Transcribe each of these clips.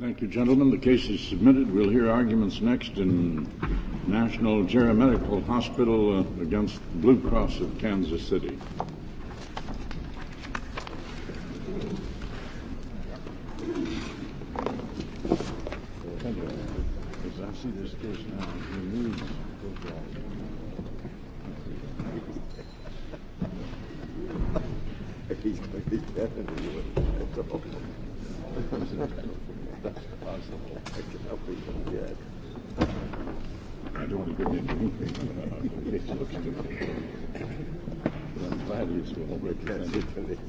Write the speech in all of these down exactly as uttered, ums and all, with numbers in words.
Thank you, gentlemen. The case is submitted. We'll hear arguments next in National Gera Medical Hospital uh, against Blue Cross of Kansas City. As I see this case now, he needs He's going to be dead in the U S That's possible. I cannot be dead. I don't want to get into anything. It looks to me. But I'm glad he's well represented.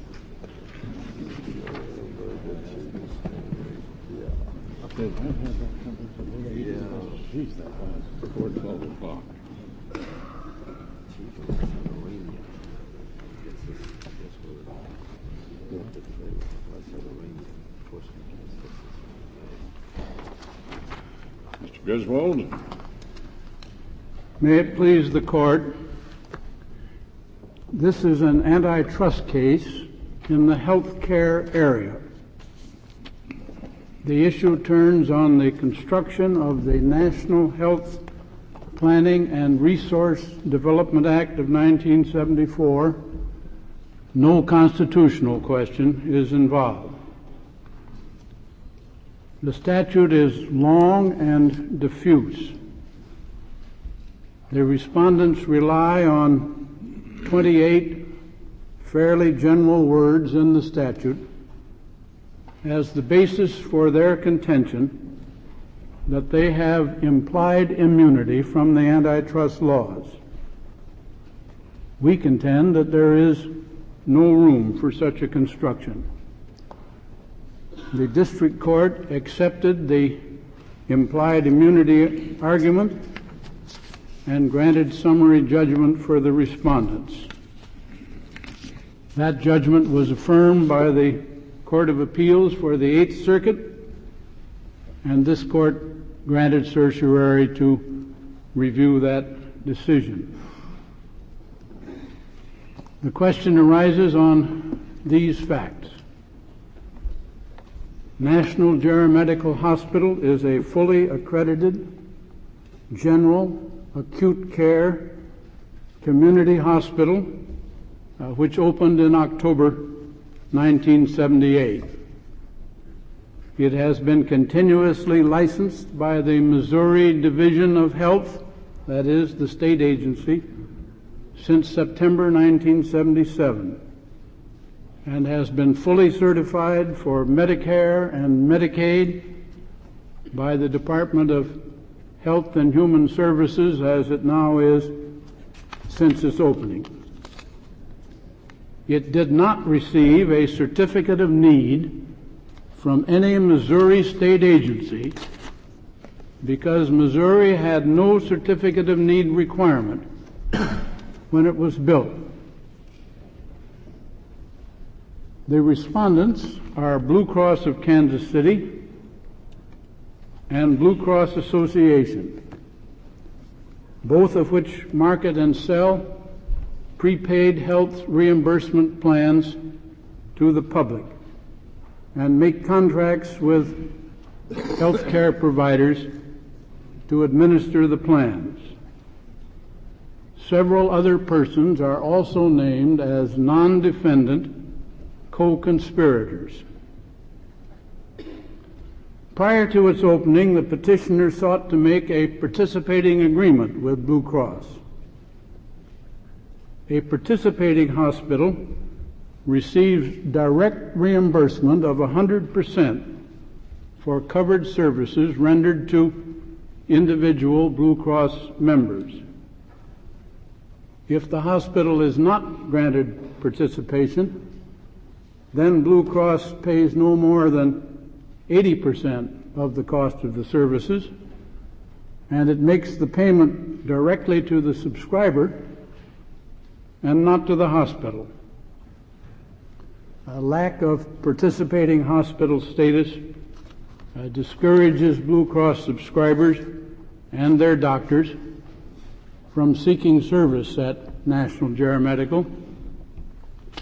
Yeah. Did I have that company? Yeah. Geez, that was before twelve o'clock. Mister Griswold. May it please the court, this is an antitrust case in the health care area. The issue turns on the construction of the National Health Planning and Resource Development Act of nineteen seventy-four. No constitutional question is involved. The statute is long and diffuse. The respondents rely on twenty-eight fairly general words in the statute as the basis for their contention that they have implied immunity from the antitrust laws. We contend that there is no room for such a construction. The district court accepted the implied immunity argument and granted summary judgment for the respondents. That judgment was affirmed by the Court of Appeals for the Eighth Circuit, and this court granted certiorari to review that decision. The question arises on these facts. National Gera Medical Hospital is a fully accredited general acute care community hospital uh, which opened in October nineteen seventy-eight. It has been continuously licensed by the Missouri Division of Health, that is, the state agency, since September nineteen seventy-seven, and has been fully certified for Medicare and Medicaid by the Department of Health and Human Services, as it now is, since its opening. It did not receive a certificate of need from any Missouri state agency because Missouri had no certificate of need requirement when it was built. The respondents are Blue Cross of Kansas City and Blue Cross Association, both of which market and sell prepaid health reimbursement plans to the public and make contracts with health care providers to administer the plans. Several other persons are also named as non-defendant co-conspirators. Prior to its opening, the petitioner sought to make a participating agreement with Blue Cross. A participating hospital receives direct reimbursement of one hundred percent for covered services rendered to individual Blue Cross members. If the hospital is not granted participation, then Blue Cross pays no more than eighty percent of the cost of the services, and it makes the payment directly to the subscriber and not to the hospital. A lack of participating hospital status uh, discourages Blue Cross subscribers and their doctors from seeking service at National Gera Medical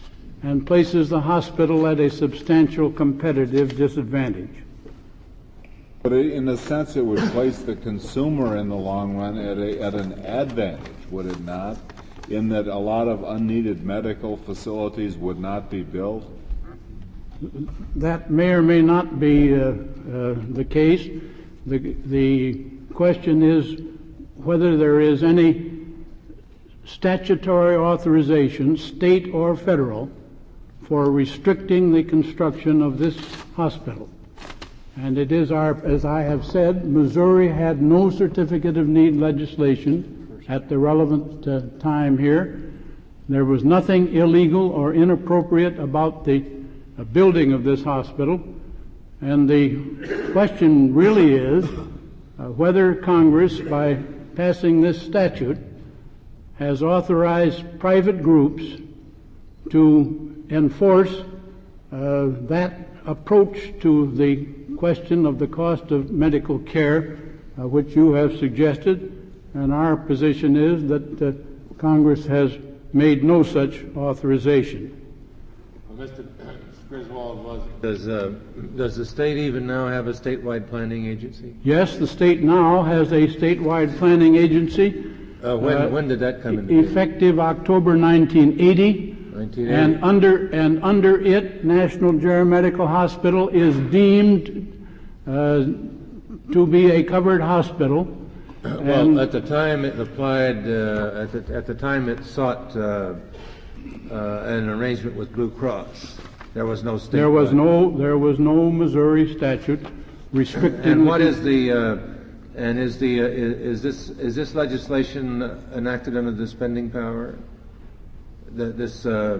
and places the hospital at a substantial competitive disadvantage. But in a sense, it would place the consumer in the long run at, a, at an advantage, would it not? In that a lot of unneeded medical facilities would not be built? That may or may not be uh, uh, the case. The, the question is whether there is any statutory authorization, state or federal, for restricting the construction of this hospital. And it is our, as I have said, Missouri had no certificate of need legislation at the relevant uh, time here. There was nothing illegal or inappropriate about the uh, building of this hospital. And the question really is uh, whether Congress, by passing this statute, has authorized private groups to enforce uh, that approach to the question of the cost of medical care, uh, which you have suggested, and our position is that uh, Congress has made no such authorization. Well, Mister Griswold, was does uh, does the state even now have a statewide planning agency? Yes, the state now has a statewide planning agency. Uh, when uh, when did that come into being? Effective October nineteen eighty. nineteen eighty. And under and under it, National Gera Medical Hospital is deemed uh, to be a covered hospital. Well, and at the time it applied, uh, at, the, at the time it sought uh, uh, an arrangement with Blue Cross. There was no state. There was no. There was no Missouri statute restricting. And what is the? Uh, and is the? Uh, is, is this? Is this legislation enacted under the spending power? The, this. Uh,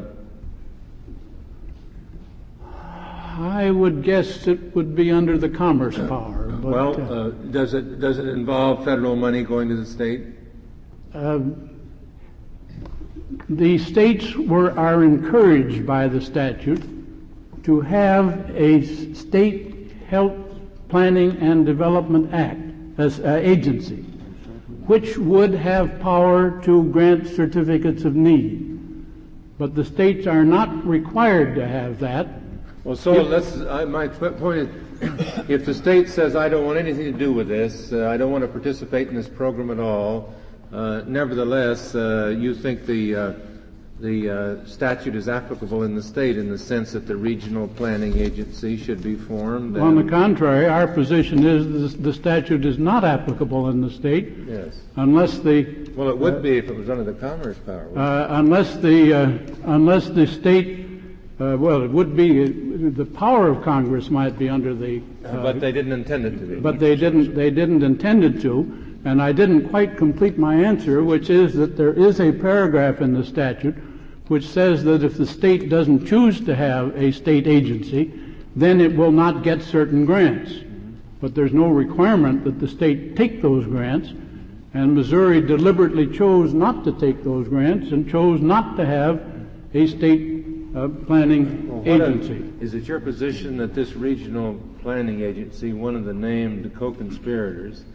I would guess it would be under the commerce power. But, well, uh, does it does it involve federal money going to the state? Uh, the states were are encouraged by the statute to have a state health planning and development act as uh, agency, which would have power to grant certificates of need. But the states are not required to have that. Well, so if, let's. I, my point is, if the state says, "I don't want anything to do with this. Uh, I don't want to participate in this program at all," uh, nevertheless, uh, you think the uh, the uh, statute is applicable in the state in the sense that the regional planning agency should be formed. On the contrary, our position is the statute is not applicable in the state. Yes. Unless the well, it would uh, be if it was under the commerce power. Uh, unless the uh, unless the state. Uh, well, it would be uh, the power of Congress might be under the. Uh, but they didn't intend it to be. But they didn't. They didn't intend it to, and I didn't quite complete my answer, which is that there is a paragraph in the statute which says that if the state doesn't choose to have a state agency, then it will not get certain grants. Mm-hmm. But there's no requirement that the state take those grants, and Missouri deliberately chose not to take those grants and chose not to have a state Uh, planning well, agency. A, is it your position that this regional planning agency, one of the named co-conspirators,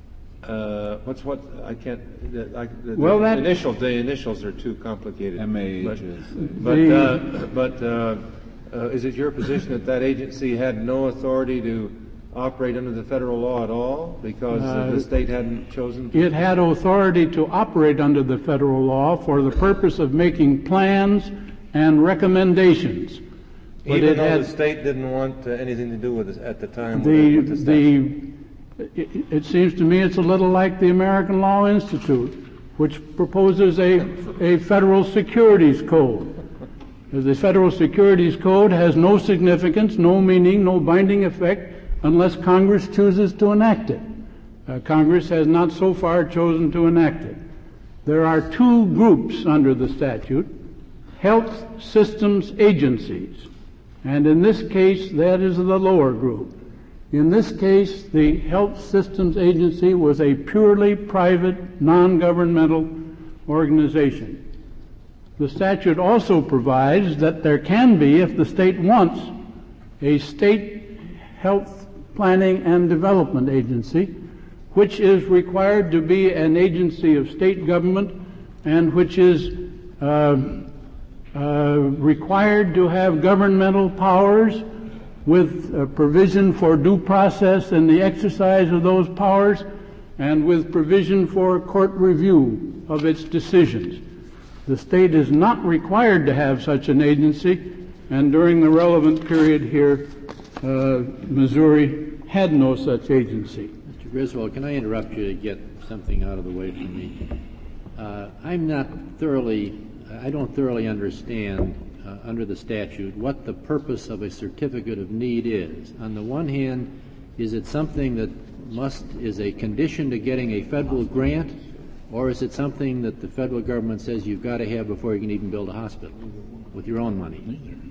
uh, what's what? I can't. The, I, the, well, the that initial the initials are too complicated. M A H. But but, uh, but uh, uh, is it your position that that agency had no authority to operate under the federal law at all because uh, the state hadn't chosen to? It had authority to operate under the federal law for the purpose of making plans and recommendations. But Even it though had, the state didn't want uh, anything to do with it at the time. The, with the, the it, it seems to me it's a little like the American Law Institute, which proposes a, a federal securities code. The federal securities code has no significance, no meaning, no binding effect unless Congress chooses to enact it. Uh, Congress has not so far chosen to enact it. There are two groups under the statute: health systems agencies, and in this case that is the lower group. In this case, the health systems agency was a purely private, non-governmental organization. The statute also provides that there can be, if the state wants, a state health planning and development agency, which is required to be an agency of state government and which is uh, Uh, required to have governmental powers with uh, provision for due process in the exercise of those powers, and with provision for court review of its decisions. The state is not required to have such an agency, and during the relevant period here, uh, Missouri had no such agency. Mister Griswold, can I interrupt you to get something out of the way for me? Uh, I'm not thoroughly, I don't thoroughly understand uh, under the statute what the purpose of a certificate of need is. On the one hand, is it something that must, is a condition to getting a federal grant, or is it something that the federal government says you've got to have before you can even build a hospital with your own money?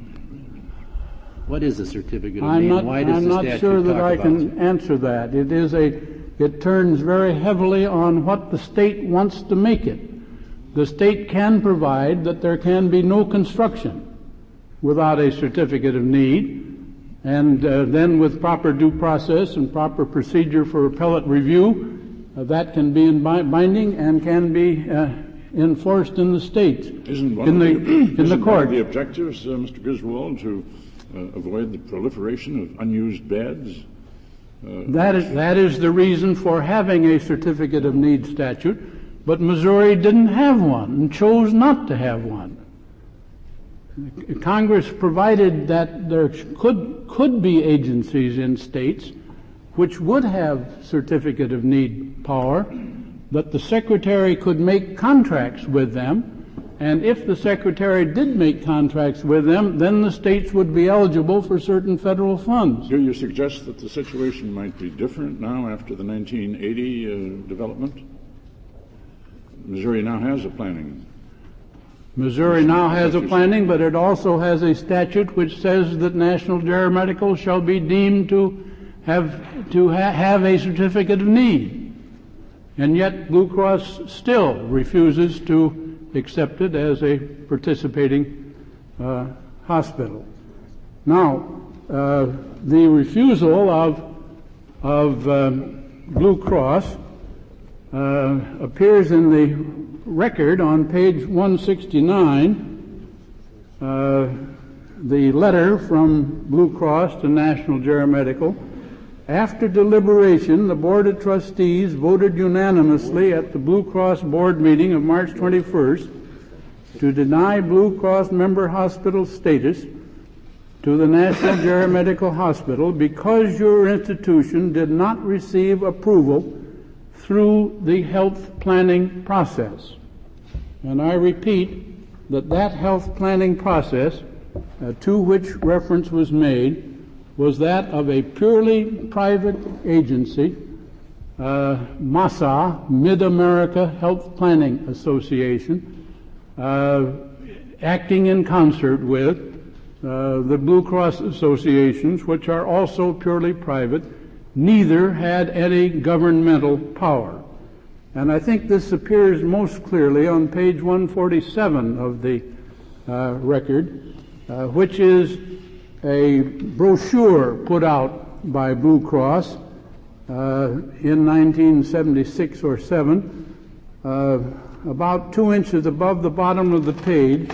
What is a certificate of I'm need? not, Why does I'm the not statute sure that talk I about can it? answer that. It is a, it turns very heavily on what the state wants to make it. The state can provide that there can be no construction without a certificate of need, and uh, then with proper due process and proper procedure for appellate review, uh, that can be in bi- binding and can be uh, enforced in the states. Isn't one in of the, the, in the isn't one court. of the objectives, uh, Mister Griswold, to uh, avoid the proliferation of unused beds? Uh, That is, that is the reason for having a certificate of need statute, but Missouri didn't have one and chose not to have one. Congress provided that there could, could be agencies in states which would have certificate of need power, that the Secretary could make contracts with them, and if the Secretary did make contracts with them, then the states would be eligible for certain federal funds. Do you suggest that the situation might be different now after the nineteen eighty uh, development? Missouri now has a planning. Missouri now has a planning, but it also has a statute which says that National General Medical shall be deemed to have to ha- have a certificate of need. And yet Blue Cross still refuses to accept it as a participating uh, hospital. Now, uh, the refusal of of um, Blue Cross uh, appears in the record on page one sixty-nine, uh, the letter from Blue Cross to National General Medical. After deliberation, the Board of Trustees voted unanimously at the Blue Cross Board meeting of March twenty-first to deny Blue Cross member hospital status to the National General Medical Hospital because your institution did not receive approval through the health planning process. And I repeat that that health planning process, uh, to which reference was made, was that of a purely private agency, uh, MASA, Mid-America Health Planning Association, uh, acting in concert with uh, the Blue Cross associations, which are also purely private. Neither had any governmental power. And I think this appears most clearly on page one forty-seven of the uh, record, uh, which is a brochure put out by Blue Cross uh, in nineteen seventy-six or seven, uh, about two inches above the bottom of the page.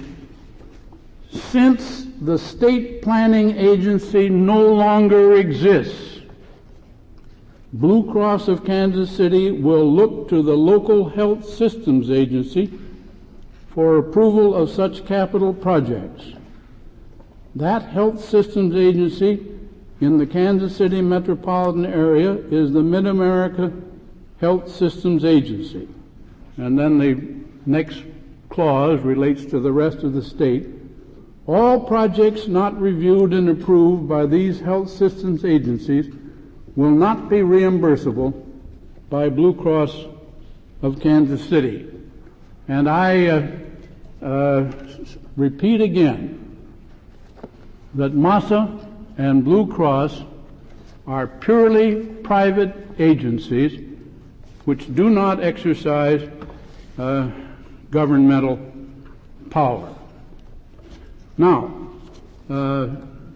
Since the state planning agency no longer exists, Blue Cross of Kansas City will look to the local health systems agency for approval of such capital projects. That health systems agency in the Kansas City metropolitan area is the Mid-America Health Systems Agency. And then the next clause relates to the rest of the state. All projects not reviewed and approved by these health systems agencies will not be reimbursable by Blue Cross of Kansas City. And I uh, uh, repeat again that MASA and Blue Cross are purely private agencies which do not exercise uh, governmental power. Now, uh,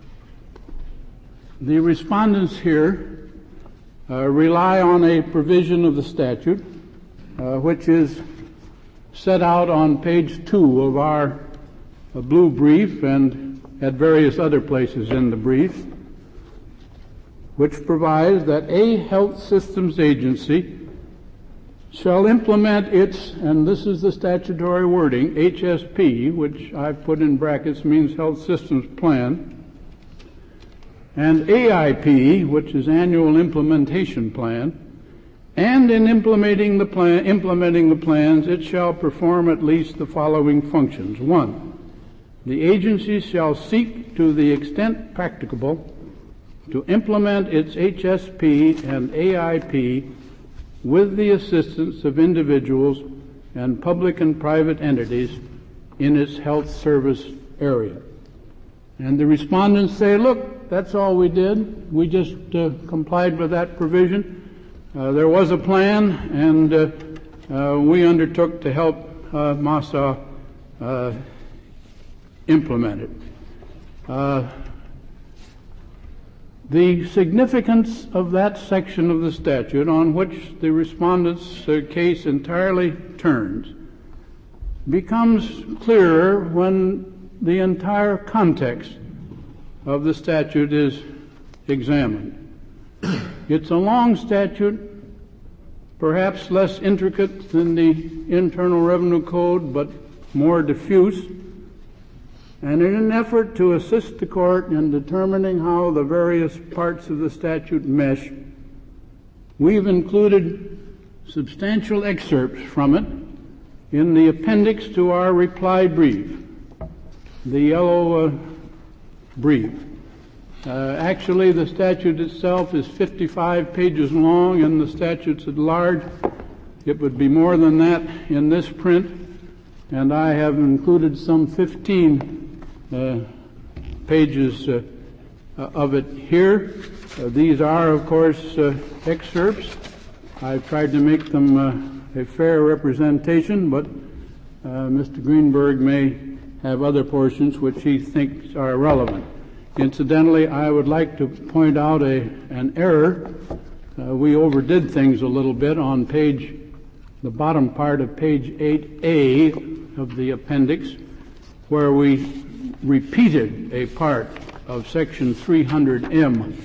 the respondents here Uh, rely on a provision of the statute, uh, which is set out on page two of our uh, blue brief and at various other places in the brief. which provides that a health systems agency shall implement its, and this is the statutory wording, H S P, which I've put in brackets, means Health Systems Plan, and A I P, which is Annual Implementation Plan, and in implementing the plan, implementing the plans, it shall perform at least the following functions. One, the agency shall seek to the extent practicable to implement its H S P and A I P with the assistance of individuals and public and private entities in its health service area. And the respondents say, look, that's all we did. We just uh, complied with that provision. Uh, there was a plan, and uh, uh, we undertook to help uh, MASA uh, implement it. Uh, the significance of that section of the statute on which the respondent's uh, case entirely turns becomes clearer when the entire context of the statute is examined. It's a long statute, perhaps less intricate than the Internal Revenue Code, but more diffuse. And in an effort to assist the court in determining how the various parts of the statute mesh, we've included substantial excerpts from it in the appendix to our reply brief, the yellow uh, brief. Uh, actually, the statute itself is fifty-five pages long, and the statutes at large, it would be more than that in this print, and I have included some fifteen uh, pages uh, of it here. Uh, these are, of course, uh, excerpts. I've tried to make them uh, a fair representation, but uh, Mister Greenberg may have other portions which he thinks are relevant. Incidentally, I would like to point out a, an error. Uh, we overdid things a little bit on page, the bottom part of page eight A of the appendix, where we repeated a part of section three hundred M.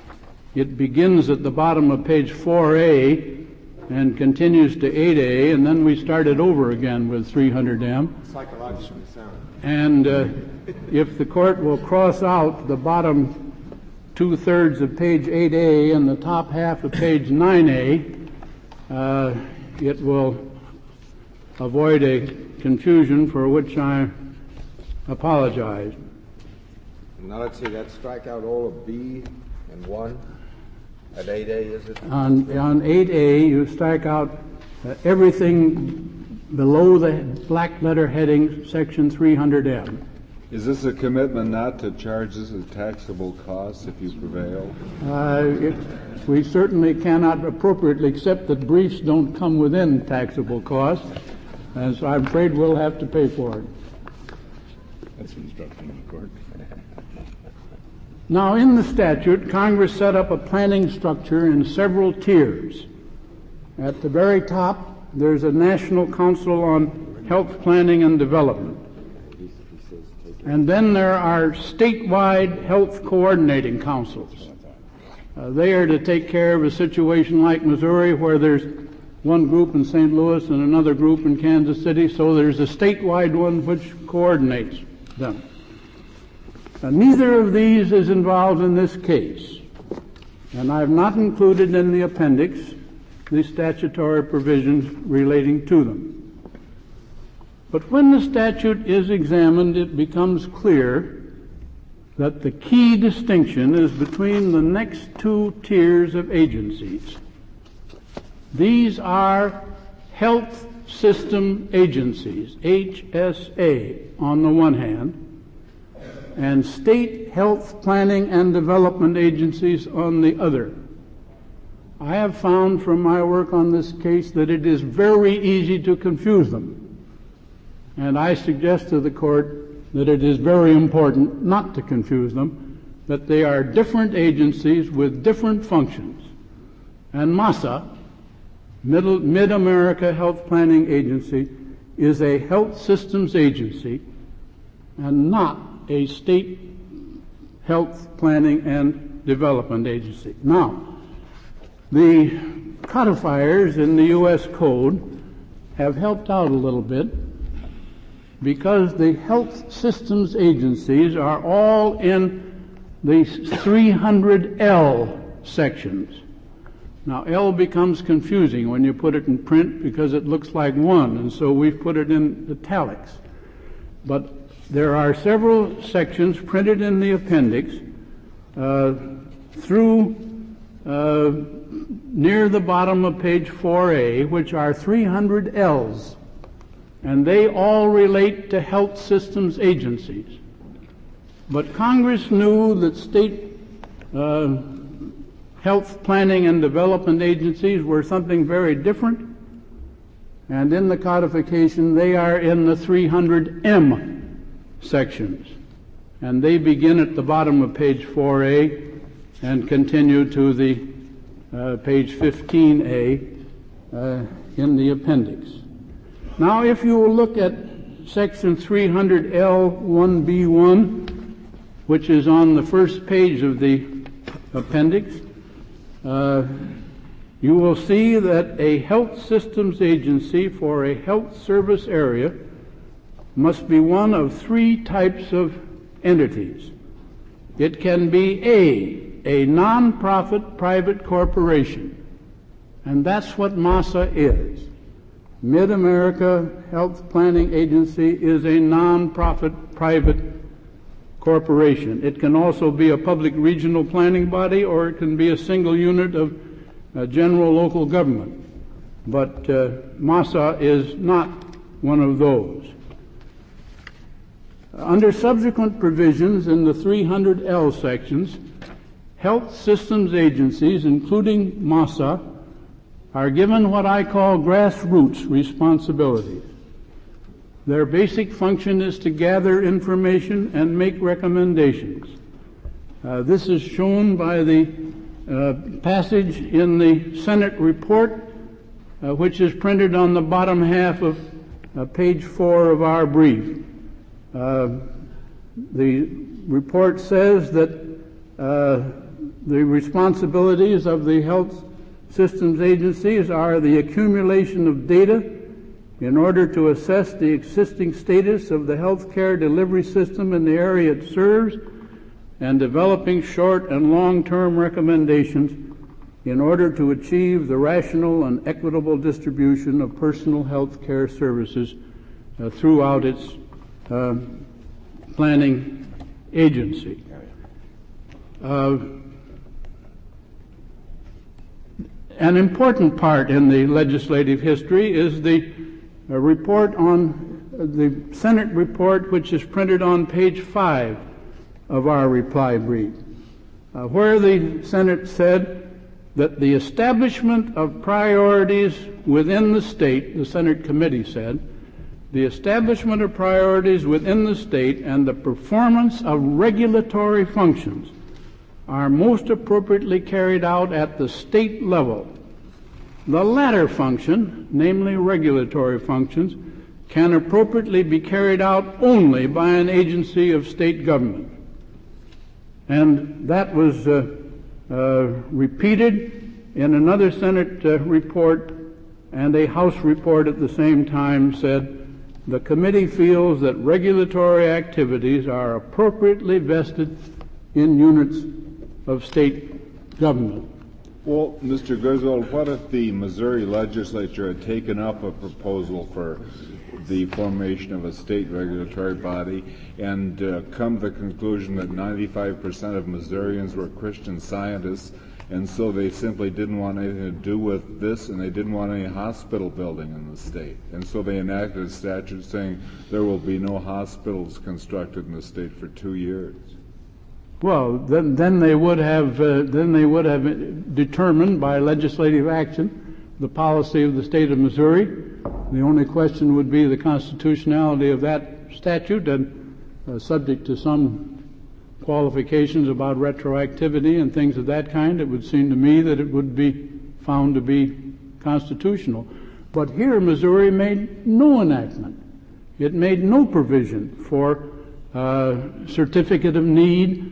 It begins at the bottom of page four A and continues to eight A, and then we started over again with three hundred M. Psychologically sound. And uh, if the court will cross out the bottom two-thirds of page eight A and the top half of page nine A, uh, it will avoid a confusion for which I apologize. Now let's see, that strike out all of B and one at eight A, is it? On, on eight A, you strike out uh, everything below the black letter heading, section three hundred M. Is this a commitment not to charge this as taxable costs if you prevail? Uh, it, we certainly cannot appropriately accept that briefs don't come within taxable costs, and so I'm afraid we'll have to pay for it. That's instruction, the court. Now, in the statute, Congress set up a planning structure in several tiers. At the very top, there's a National Council on Health Planning and Development. And then there are statewide health coordinating councils. Uh, they are to take care of a situation like Missouri, where there's one group in Saint Louis and another group in Kansas City, so there's a statewide one which coordinates them. Uh, neither of these is involved in this case, and I have not included in the appendix the statutory provisions relating to them. But when the statute is examined, it becomes clear that the key distinction is between the next two tiers of agencies. These are health system agencies, H S A, on the one hand, and state health planning and development agencies on the other. I have found from my work on this case that it is very easy to confuse them. And I suggest to the court that it is very important not to confuse them, that they are different agencies with different functions. And MASA, Middle, Mid-America Health Planning Agency, is a health systems agency and not a state health planning and Development Agency. Now, the codifiers in the U S Code have helped out a little bit because the health systems agencies are all in the three hundred L sections. Now, L becomes confusing when you put it in print because it looks like one, and so we've put it in italics. But there are several sections printed in the appendix uh, through uh, near the bottom of page four A, which are three hundred L's, and they all relate to health systems agencies. But Congress knew that state uh, health planning and development agencies were something very different, and in the codification they are in the three hundred M sections, and they begin at the bottom of page four A and continue to the uh, page fifteen A uh, in the appendix. Now, if you will look at section three hundred L one B one, which is on the first page of the appendix, uh, you will see that a health systems agency for a health service area must be one of three types of entities. It can be A, a non-profit private corporation, and that's what MASA is. Mid-America Health Planning Agency is a non-profit private corporation. It can also be a public regional planning body, or it can be a single unit of uh, general local government. But uh, MASA is not one of those. Under subsequent provisions in the three hundred L sections, health systems agencies, including MASA, are given what I call grassroots responsibilities. Their basic function is to gather information and make recommendations. Uh, this is shown by the uh, passage in the Senate report, uh, which is printed on the bottom half of uh, page four of our brief. Uh, the report says that uh, the responsibilities of the health systems agencies are the accumulation of data in order to assess the existing status of the health care delivery system in the area it serves, and developing short and long-term recommendations in order to achieve the rational and equitable distribution of personal health care services uh, throughout its uh, planning agency. Uh, an important part in the legislative history is the uh, report on uh, the Senate report, which is printed on page five of our reply brief, uh, where the Senate said that the establishment of priorities within the state, the Senate committee said, the establishment of priorities within the state and the performance of regulatory functions are most appropriately carried out at the state level. The latter function, namely regulatory functions, can appropriately be carried out only by an agency of state government. And that was uh, uh, repeated in another Senate uh, report, and a House report at the same time said, the committee feels that regulatory activities are appropriately vested in units of state government. Well, Mister Griswold, what if the Missouri legislature had taken up a proposal for the formation of a state regulatory body and uh, come to the conclusion that ninety-five percent of Missourians were Christian Scientists, and so they simply didn't want anything to do with this, and they didn't want any hospital building in the state. And so they enacted a statute saying there will be no hospitals constructed in the state for two years. Well, then, then they would have uh, then they would have determined by legislative action the policy of the state of Missouri. The only question would be the constitutionality of that statute, and uh, subject to some qualifications about retroactivity and things of that kind, it would seem to me that it would be found to be constitutional. But here Missouri made no enactment. It made no provision for uh, certificate of need,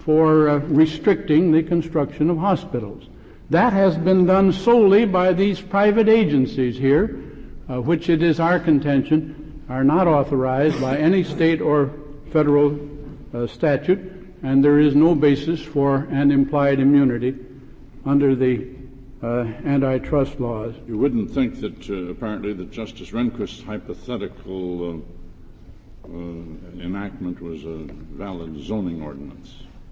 for uh, restricting the construction of hospitals. That has been done solely by these private agencies here, uh, which it is our contention are not authorized by any state or federal uh, statute, and there is no basis for an implied immunity under the uh, antitrust laws. You wouldn't think that uh, apparently that Justice Rehnquist's hypothetical uh, uh, enactment was a valid zoning ordinance.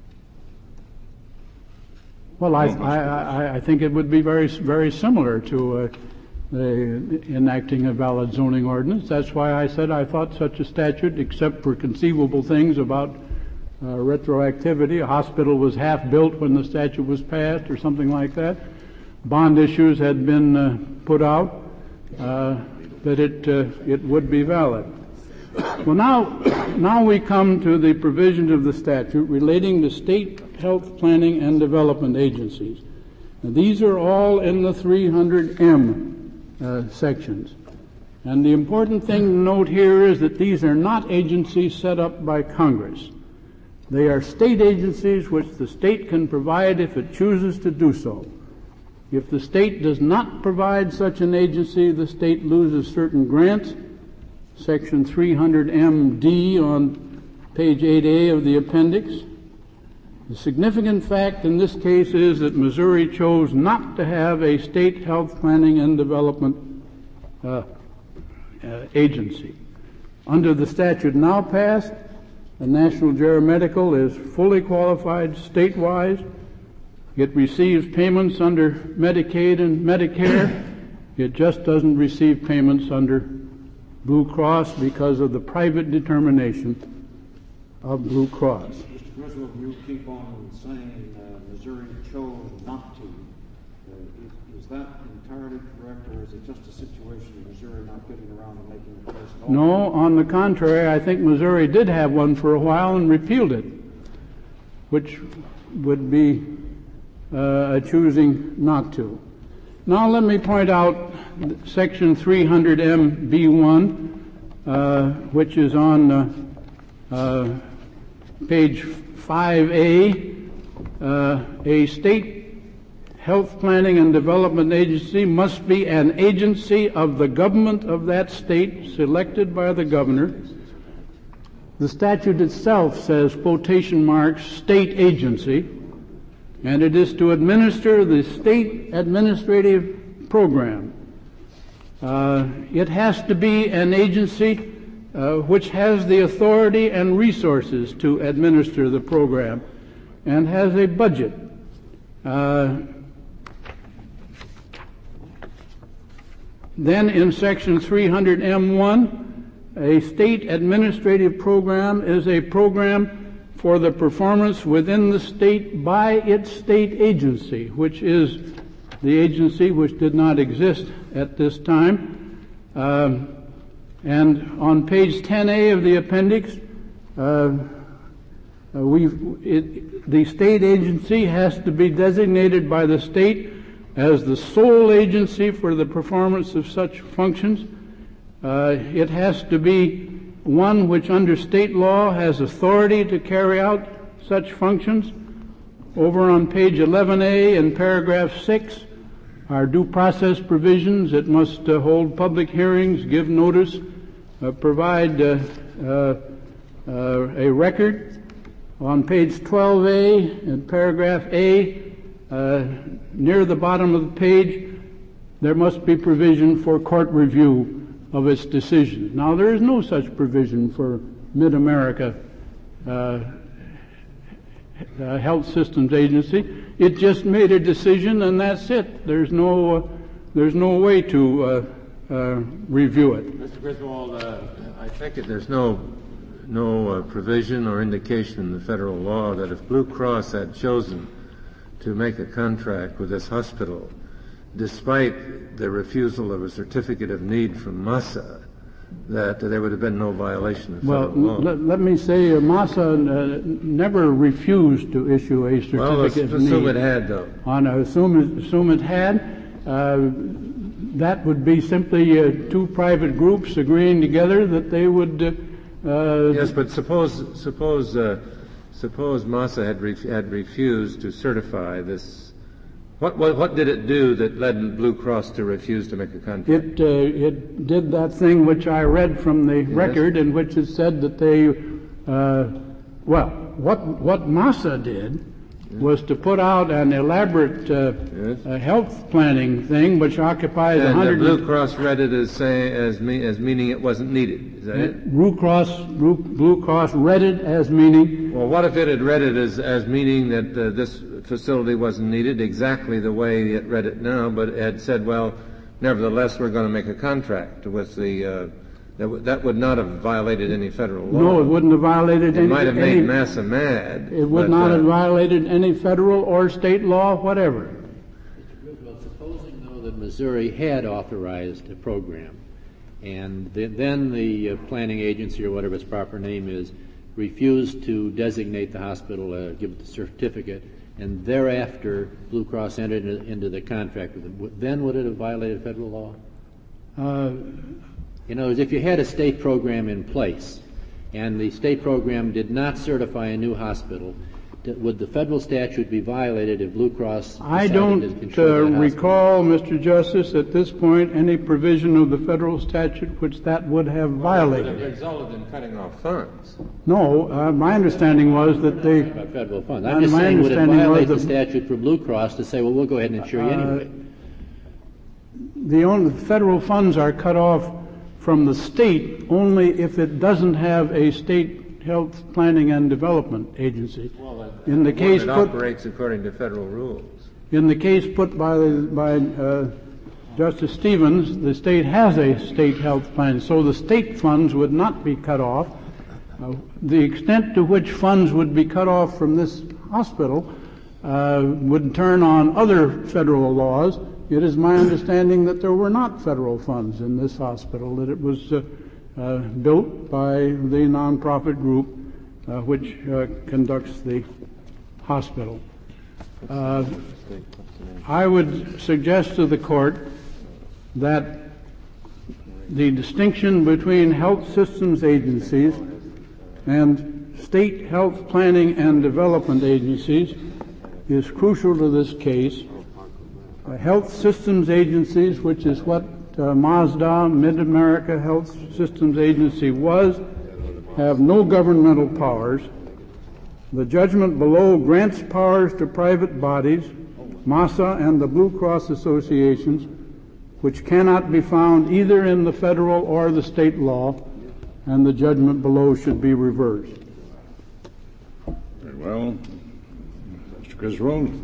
Well, I, I, I, I think it would be very, very similar to uh, the enacting a valid zoning ordinance. That's why I said I thought such a statute, except for conceivable things about uh, retroactivity, a hospital was half built when the statute was passed or something like that, bond issues had been uh, put out, uh, that it, uh, it would be valid. Well, now, now we come to the provisions of the statute relating to state health planning and development agencies. Now, these are all in the three hundred M uh, sections. And the important thing to note here is that these are not agencies set up by Congress. They are state agencies which the state can provide if it chooses to do so. If the state does not provide such an agency, the state loses certain grants. Section three hundred M D on page eight A of the appendix. The significant fact in this case is that Missouri chose not to have a state health planning and development uh, uh, agency. Under the statute now passed, the National Geomedical is fully qualified statewide. It receives payments under Medicaid and Medicare. It just doesn't receive payments under Blue Cross because of the private determination of Blue Cross. Mister Griswold, you keep on saying uh, Missouri chose not to. Uh, is, is that entirely correct, or is it just a situation of Missouri not getting around to making the case at all? No, on the contrary, I think Missouri did have one for a while and repealed it, which would be uh, choosing not to. Now let me point out Section three hundred M B one, uh, which is on uh, uh, page five A. Uh, a state health planning and development agency must be an agency of the government of that state selected by the governor. The statute itself says, quotation marks, state agency, and it is to administer the state administrative program. Uh, it has to be an agency uh, which has the authority and resources to administer the program and has a budget. Uh, then in section three hundred M one, a state administrative program is a program for the performance within the state by its state agency, which is the agency which did not exist at this time. Um, and on page ten A of the appendix, uh, we've, it, the state agency has to be designated by the state as the sole agency for the performance of such functions. Uh, it has to be one which under state law has authority to carry out such functions. Over on page eleven A in paragraph six are due process provisions. It must uh, hold public hearings, give notice, uh, provide uh, uh, uh, a record. On page twelve A in paragraph A, uh, near the bottom of the page, there must be provision for court review of its decision. Now, there is no such provision for Mid-America uh, uh, Health Systems Agency. It just made a decision, and that's it. There's no, uh, there's no way to uh, uh, review it. Mister Griswold, uh, I think that there's no no uh, provision or indication in the federal law that if Blue Cross had chosen to make a contract with this hospital, despite the refusal of a certificate of need from MASA, that uh, there would have been no violation of well, federal law. Let, let me say uh, MASA uh, never refused to issue a certificate well, let's of assume need. it had, though. On uh, assume, assume it had, uh, that would be simply uh, two private groups agreeing together that they would... Uh, yes, but suppose suppose uh, suppose Massa had, ref- had refused to certify this. What, what, what did it do that led Blue Cross to refuse to make a contract? It, uh, it did that thing which I read from the yes. record in which it said that they, uh, well, what, what Massa did was to put out an elaborate uh, yes. uh, health planning thing which occupies and a hundred. Blue Cross read it as saying as, me, as meaning it wasn't needed. Is that it? Blue Cross Blue, Blue Cross read it as meaning. Well, what if it had read it as as meaning that uh, this facility wasn't needed exactly the way it read it now, but it had said, well, nevertheless, we're going to make a contract with the. Uh, that, w- that would not have violated any federal law. No, it wouldn't have violated it any. It might have any, made Massa mad. It would but, not uh, have violated any federal or state law, whatever. Well, supposing, though, that Missouri had authorized a program, and the, then the uh, planning agency, or whatever its proper name is, refused to designate the hospital, uh, give it the certificate, and thereafter Blue Cross entered into, into the contract with them, then would it have violated federal law? Uh, In other words, if you had a state program in place, and the state program did not certify a new hospital, d- would the federal statute be violated if Blue Cross I decided don't to control uh, that recall, Mister Justice, at this point any provision of the federal statute which that would have It would violated. have resulted in cutting off funds. No, uh, my understanding was that they. by federal funds. I'm And just my saying, would it understanding violate the was that- statute for Blue Cross to say, well, we'll go ahead and insure you anyway? The only federal funds are cut off from the state only if it doesn't have a state health planning and development agency. Well, uh, in the case it put, operates according to federal rules. in the case put by by uh, Justice Stevens, the state has a state health plan, so the state funds would not be cut off. Uh, the extent to which funds would be cut off from this hospital uh, would turn on other federal laws. It is my understanding that there were not federal funds in this hospital, that it was uh, uh, built by the nonprofit group uh, which uh, conducts the hospital. Uh, I would suggest to the court that the distinction between health systems agencies and state health planning and development agencies is crucial to this case. Uh, health systems agencies, which is what uh, Mazda, Mid-America Health Systems Agency was, have no governmental powers. The judgment below grants powers to private bodies, MASA and the Blue Cross associations, which cannot be found either in the federal or the state law, and the judgment below should be reversed. Very well. Mister Griswold.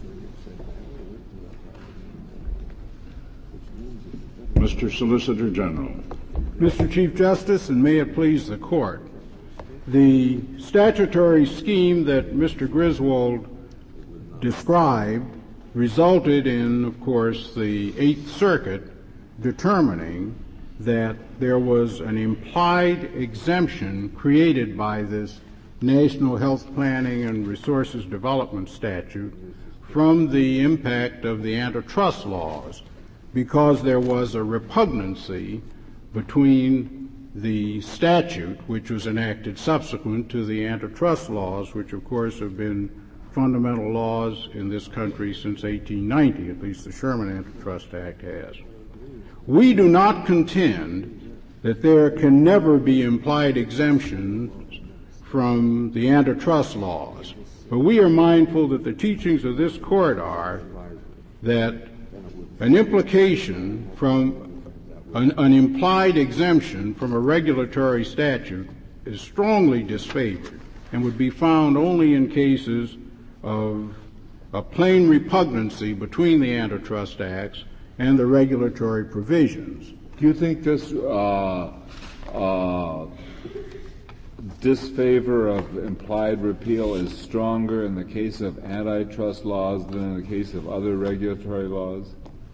Mister Solicitor General. Mister Chief Justice, and may it please the Court, the statutory scheme that Mister Griswold described resulted in, of course, the Eighth Circuit determining that there was an implied exemption created by this National Health Planning and Resources Development Statute from the impact of the antitrust laws, because there was a repugnancy between the statute, which was enacted subsequent to the antitrust laws, which of course have been fundamental laws in this country since eighteen ninety, at least the Sherman Antitrust Act has. We do not contend that there can never be implied exemptions from the antitrust laws, but we are mindful that the teachings of this Court are that an implication from an, an implied exemption from a regulatory statute is strongly disfavored and would be found only in cases of a plain repugnancy between the antitrust acts and the regulatory provisions. Do you think this uh, uh, disfavor of implied repeal is stronger in the case of antitrust laws than in the case of other regulatory laws?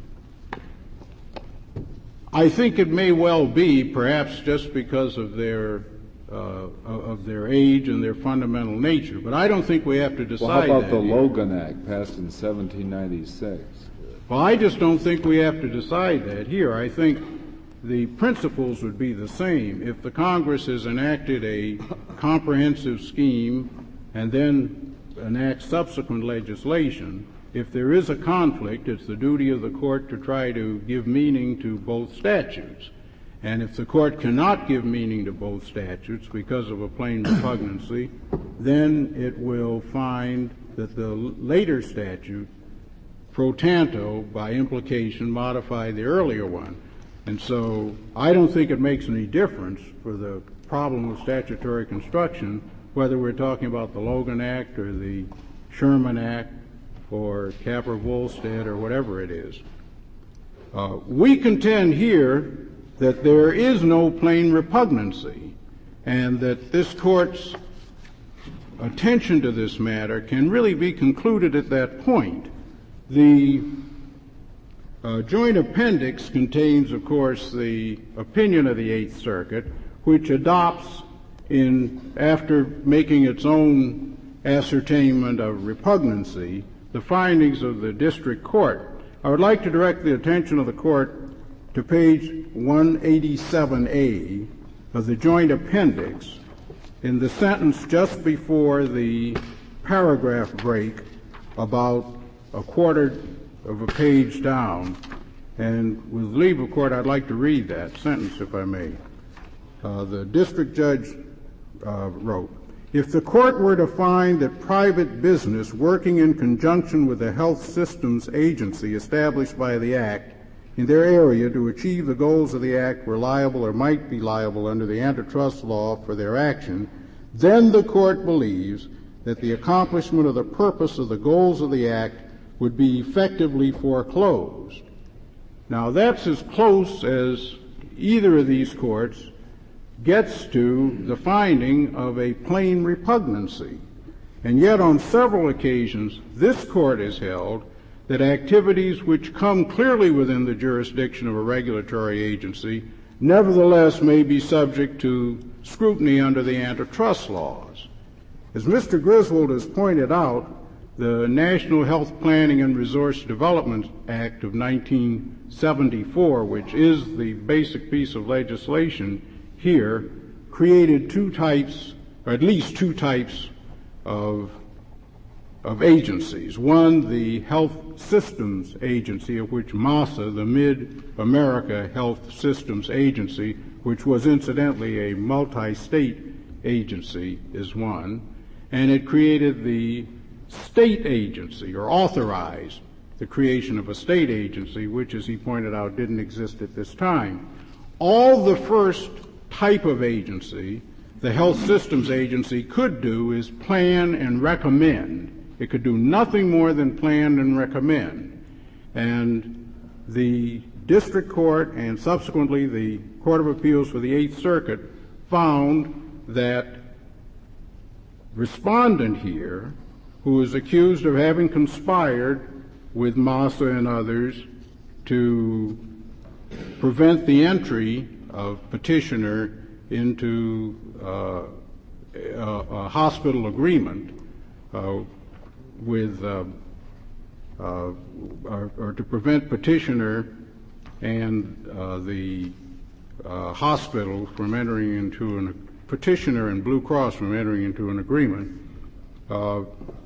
I think it may well be, perhaps just because of their uh, of their age and their fundamental nature, but I don't think we have to decide that. Well, how about the here. Logan Act passed in seventeen ninety-six? Well, I just don't think we have to decide that here. I think the principles would be the same. If the Congress has enacted a comprehensive scheme and then enact subsequent legislation, if there is a conflict, it's the duty of the court to try to give meaning to both statutes. And if the court cannot give meaning to both statutes because of a plain repugnancy, then it will find that the later statute, pro tanto, by implication, modify the earlier one. And so I don't think it makes any difference for the problem of statutory construction whether we're talking about the Logan Act or the Sherman Act or Capper-Volstead or whatever it is. Uh, we contend here that there is no plain repugnancy and that this Court's attention to this matter can really be concluded at that point. The uh, Joint Appendix contains, of course, the opinion of the Eighth Circuit, which adopts, in after making its own ascertainment of repugnancy, the findings of the district court. I would like to direct the attention of the Court to page one eighty-seven A of the Joint Appendix, in the sentence just before the paragraph break, about a quarter of a page down. And with leave of court, I'd like to read that sentence, if I may. Uh, the district judge uh, wrote, "If the court were to find that private business working in conjunction with a health systems agency established by the Act in their area to achieve the goals of the Act were liable or might be liable under the antitrust law for their action, then the court believes that the accomplishment of the purpose of the goals of the Act would be effectively foreclosed." Now, that's as close as either of these courts gets to the finding of a plain repugnancy. And yet, on several occasions, this Court has held that activities which come clearly within the jurisdiction of a regulatory agency nevertheless may be subject to scrutiny under the antitrust laws. As Mister Griswold has pointed out, the National Health Planning and Resource Development Act of nineteen seventy-four, which is the basic piece of legislation here, created two types, or at least two types of of agencies. One, the Health Systems Agency, of which MASA, the Mid-America Health Systems Agency, which was incidentally a multi-state agency, is one. And it created the state agency, or authorized the creation of a state agency, which, as he pointed out, didn't exist at this time. All the first type of agency, the Health Systems Agency, could do is plan and recommend. It could do nothing more than plan and recommend. And the district court and subsequently the Court of Appeals for the Eighth Circuit found that respondent here, who is accused of having conspired with MASA and others to prevent the entry of petitioner into uh, a, a hospital agreement uh, with, uh, uh, or, or to prevent petitioner and uh, the uh, hospital from entering into an petitioner and Blue Cross from entering into an agreement, uh,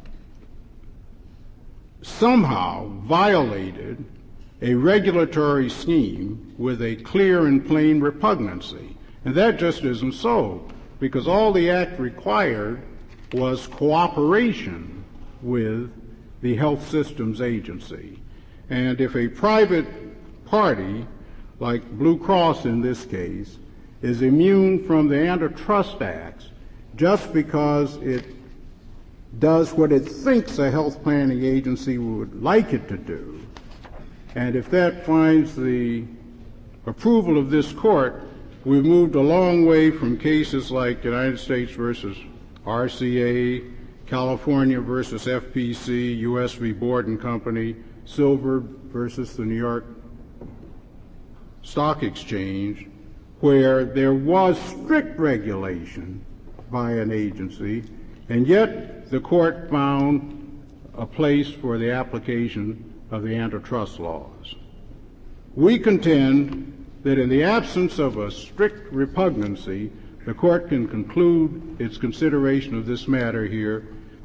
somehow violated a regulatory scheme with a clear and plain repugnancy. And that just isn't so, because all the Act required was cooperation with the Health Systems Agency. And if a private party, like Blue Cross in this case, is immune from the antitrust acts just because it does what it thinks a health planning agency would like it to do, and if that finds the approval of this court, we've moved a long way from cases like United States versus R C A, California versus F P C, U S v. Borden Company, Silver versus the New York Stock Exchange, where there was strict regulation by an agency, and yet the court found a place for the application of the antitrust laws. We contend that in the absence of a strict repugnancy, the court can conclude its consideration of this matter here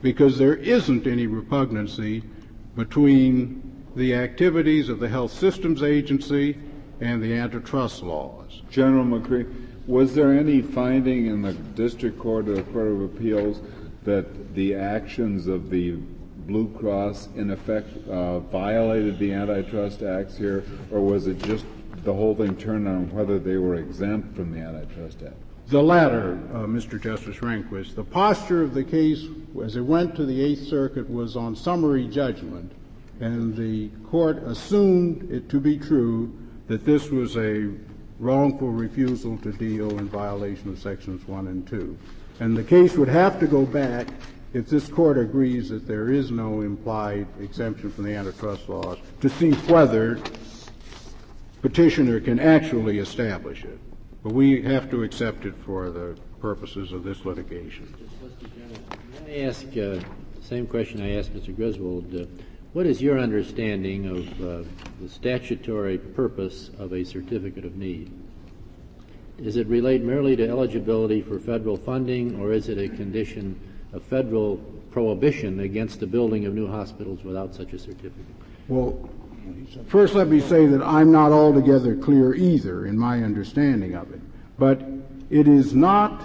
because there isn't any repugnancy between the activities of the Health Systems Agency and the antitrust laws. General McCree, was there any finding in the District Court or the Court of Appeals that the actions of the Blue Cross, in effect, uh, violated the antitrust acts here, or was it just the whole thing turned on whether they were exempt from the antitrust act? The latter, uh, Mister Justice Rehnquist. The posture of the case as it went to the Eighth Circuit was on summary judgment, and the court assumed it to be true that this was a wrongful refusal to deal in violation of Sections one and two. And the case would have to go back if this court agrees that there is no implied exemption from the antitrust laws to see whether petitioner can actually establish it. But we have to accept it for the purposes of this litigation. May I ask uh, the same question I asked Mister Griswold? Uh, what is your understanding of uh, the statutory purpose of a certificate of need? Does it relate merely to eligibility for federal funding, or is it a condition of federal prohibition against the building of new hospitals without such a certificate? Well, first let me say that I'm not altogether clear either in my understanding of it. But it is not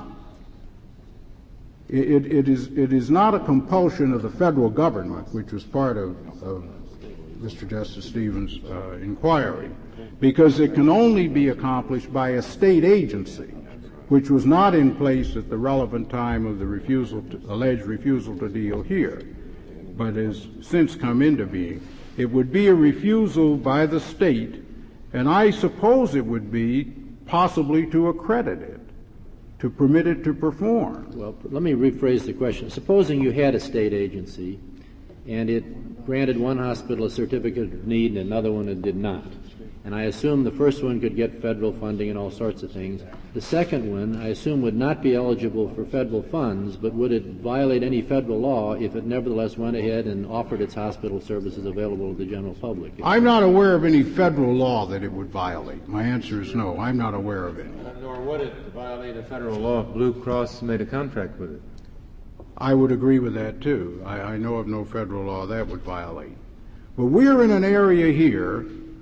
it, it is it is not a compulsion of the federal government, which was part of, of Mister Justice Stevens' uh, inquiry, because it can only be accomplished by a state agency, which was not in place at the relevant time of the refusal to, alleged refusal to deal here, but has since come into being. It would be a refusal by the state, and I suppose it would be possibly to accredit it, to permit it to perform. Well, let me rephrase the question. Supposing you had a state agency and it granted one hospital a certificate of need and another one it did not. And I assume the first one could get federal funding and all sorts of things. The second one, I assume, would not be eligible for federal funds, but would it violate any federal law if it nevertheless went ahead and offered its hospital services available to the general public? I'm not aware of any federal law that it would violate. My answer is no. I'm not aware of it. Nor would it violate a federal law if Blue Cross made a contract with it. I would agree with that, too. I, I know of no federal law that would violate. But we're in an area here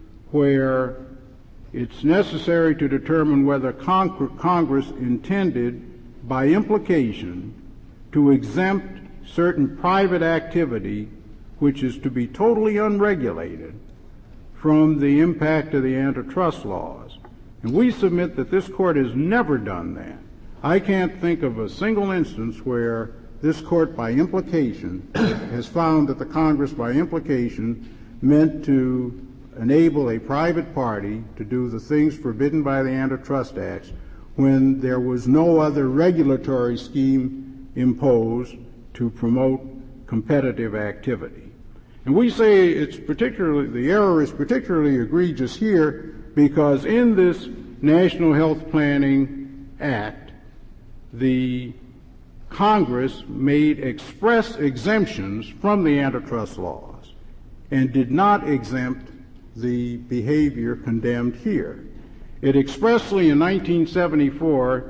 where it's necessary to determine whether Cong- Congress intended, by implication, to exempt certain private activity which is to be totally unregulated from the impact of the antitrust laws. And we submit that this court has never done that. I can't think of a single instance where this court, by implication, has found that the Congress, by implication, meant to enable a private party to do the things forbidden by the antitrust acts when there was no other regulatory scheme imposed to promote competitive activity. And we say it's particularly, the error is particularly egregious here because in this National Health Planning Act, the Congress made express exemptions from the antitrust laws and did not exempt the behavior condemned here. It expressly in nineteen seventy-four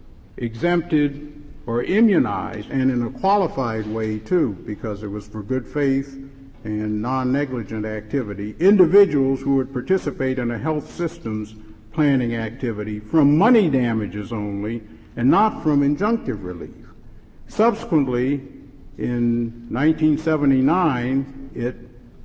exempted or immunized, and in a qualified way too, because it was for good faith and non-negligent activity, individuals who would participate in a health systems planning activity from money damages only and not from injunctive relief. Subsequently, in nineteen seventy-nine, it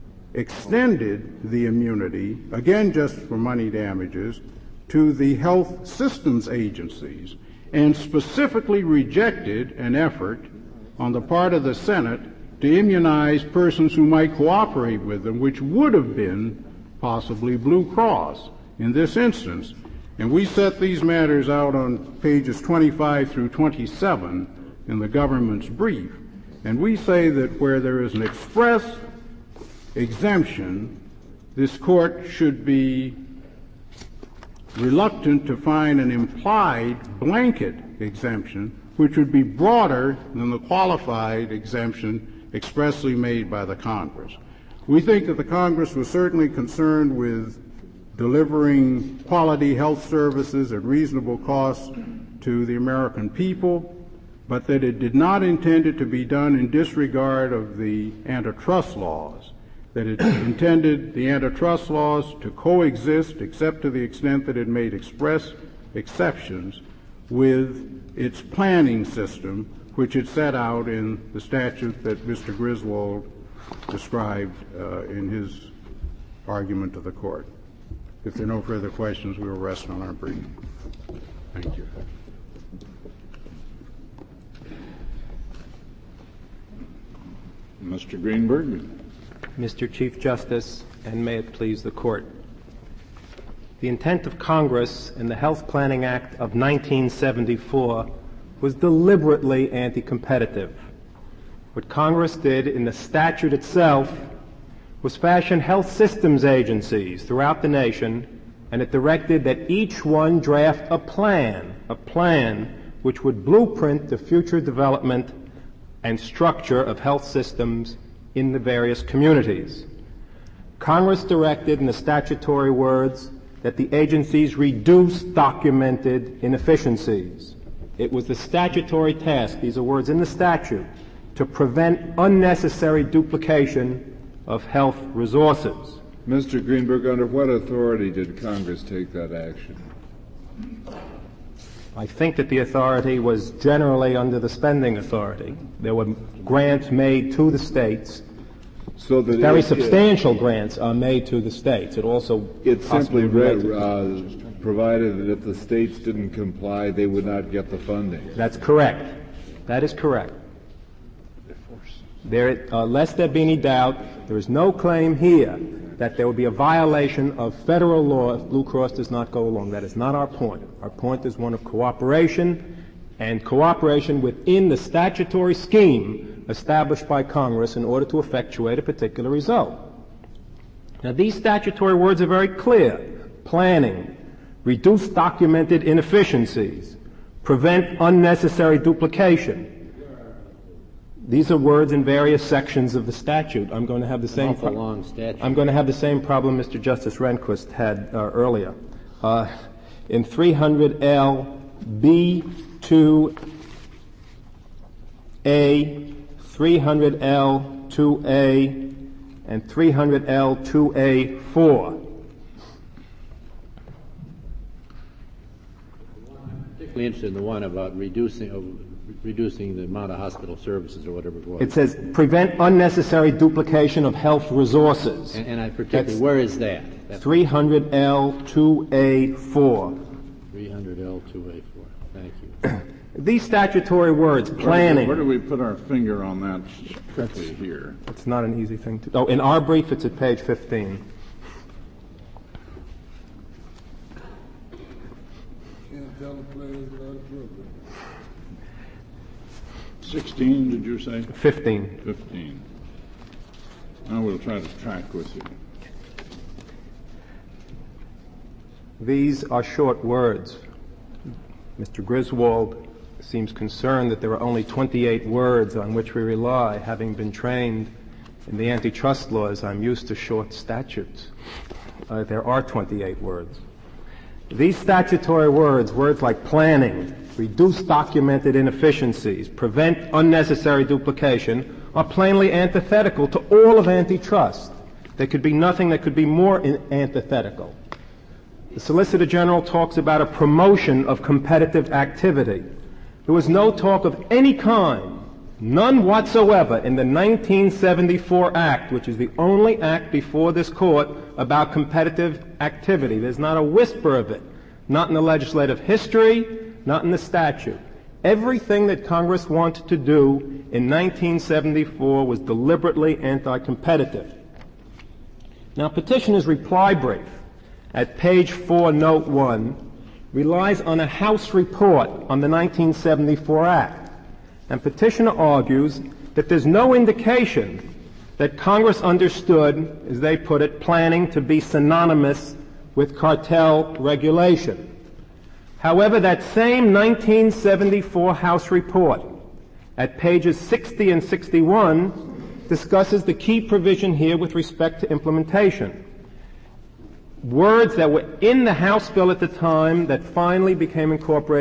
extended the immunity, again just for money damages, to the health systems agencies and specifically rejected an effort on the part of the Senate to immunize persons who might cooperate with them, which would have been possibly Blue Cross in this instance. And we set these matters out on pages twenty-five through twenty-seven in the government's brief. And we say that where there is an express exemption, this court should be reluctant to find an implied blanket exemption which would be broader than the qualified exemption expressly made by the Congress. We think that the Congress was certainly concerned with delivering quality health services at reasonable cost to the American people, but that it did not intend it to be done in disregard of the antitrust laws, that it intended the antitrust laws to coexist except to the extent that it made express exceptions with its planning system, which it set out in the statute that Mister Griswold described uh, in his argument to the court. If there are no further questions, we will rest on our brief. Thank you. Mister Greenberg. Mister Chief Justice, and may it please the Court. The intent of Congress in the Health Planning Act of nineteen seventy-four was deliberately anti-competitive. What Congress did in the statute itself was fashion health systems agencies throughout the nation, and it directed that each one draft a plan, a plan which would blueprint the future development and structure of health systems in the various communities. Congress directed in the statutory words that the agencies reduce documented inefficiencies. It was the statutory task, these are words in the statute, to prevent unnecessary duplication of health resources. Mister Greenberg, under what authority did Congress take that action? I think that the authority was generally under the spending authority. There were grants made to the states. So that very it, substantial it, grants are made to the states. It also it simply read, to uh, provided that if the states didn't comply, they would not get the funding. That's correct. That is correct. There, uh, lest there be any doubt, there is no claim here that there will be a violation of federal law if Blue Cross does not go along. That is not our point. Our point is one of cooperation, and cooperation within the statutory scheme established by Congress in order to effectuate a particular result. Now, these statutory words are very clear. Planning, reduce documented inefficiencies, prevent unnecessary duplication. These are words in various sections of the statute. I'm going to have the same pro- long statute. I'm going to have the same problem Mister Justice Rehnquist had uh, earlier. Uh, in three hundred L B two A, three hundred L two A, and three hundred L two A four. I'm particularly interested in the one about reducing uh, reducing the amount of hospital services or whatever it was. It says prevent unnecessary duplication of health resources. And, and I particularly, That's where is that? That's three hundred L two A four. three hundred L two A four. Thank you. These statutory words, planning. Where do, we, where do we put our finger on that strictly here? It's not an easy thing to. Oh, in our brief, it's at page fifteen. Sixteen, did you say? Fifteen. Fifteen. Now we'll try to track with you. These are short words. Mister Griswold seems concerned that there are only twenty-eight words on which we rely. Having been trained in the antitrust laws, I'm used to short statutes. Uh, there are twenty-eight words. These statutory words, words like planning, reduce documented inefficiencies, prevent unnecessary duplication, are plainly antithetical to all of antitrust. There could be nothing that could be more in- antithetical. The Solicitor General talks about a promotion of competitive activity. There was no talk of any kind, none whatsoever, in the nineteen seventy-four Act, which is the only act before this court about competitive activity. There's not a whisper of it, not in the legislative history, not in the statute. Everything that Congress wanted to do in nineteen seventy-four was deliberately anti-competitive. Now, petitioner's reply brief at page four, note one, relies on a House report on the nineteen seventy-four Act. And petitioner argues that there's no indication that Congress understood, as they put it, planning to be synonymous with cartel regulation. However, that same nineteen seventy-four House report at pages sixty and sixty-one discusses the key provision here with respect to implementation. Words that were in the House bill at the time that finally became incorporated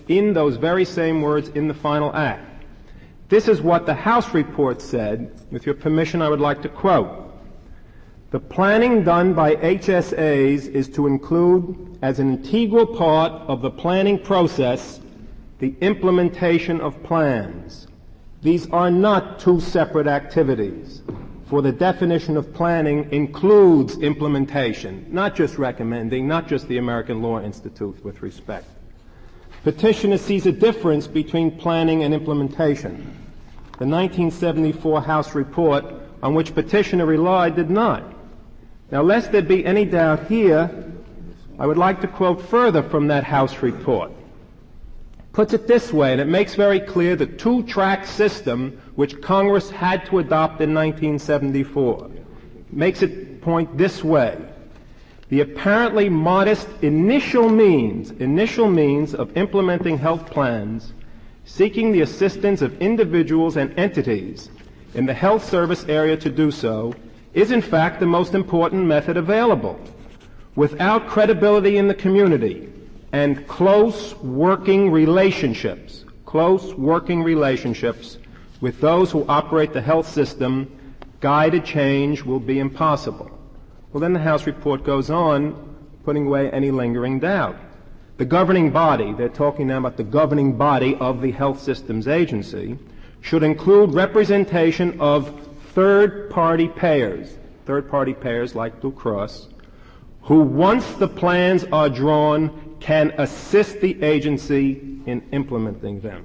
in those very same words in the final act. This is what the House report said. With your permission, I would like to quote. The planning done by H S As is to include as an integral part of the planning process the implementation of plans. These are not two separate activities, for the definition of planning includes implementation, not just recommending, not just the American Law Institute with respect. Petitioner sees a difference between planning and implementation. The nineteen seventy-four House report on which petitioner relied did not. Now, lest there be any doubt here, I would like to quote further from that House report. Puts it this way, and it makes very clear the two-track system which Congress had to adopt in nineteen seventy-four. Makes it point this way. The apparently modest initial means, initial means of implementing health plans, seeking the assistance of individuals and entities in the health service area to do so, is in fact the most important method available. Without credibility in the community and close working relationships, close working relationships with those who operate the health system, guided change will be impossible. Well, then the House report goes on, putting away any lingering doubt. The governing body, they're talking now about the governing body of the health systems agency, should include representation of third-party payers, third-party payers like Blue Cross, who once the plans are drawn can assist the agency in implementing them.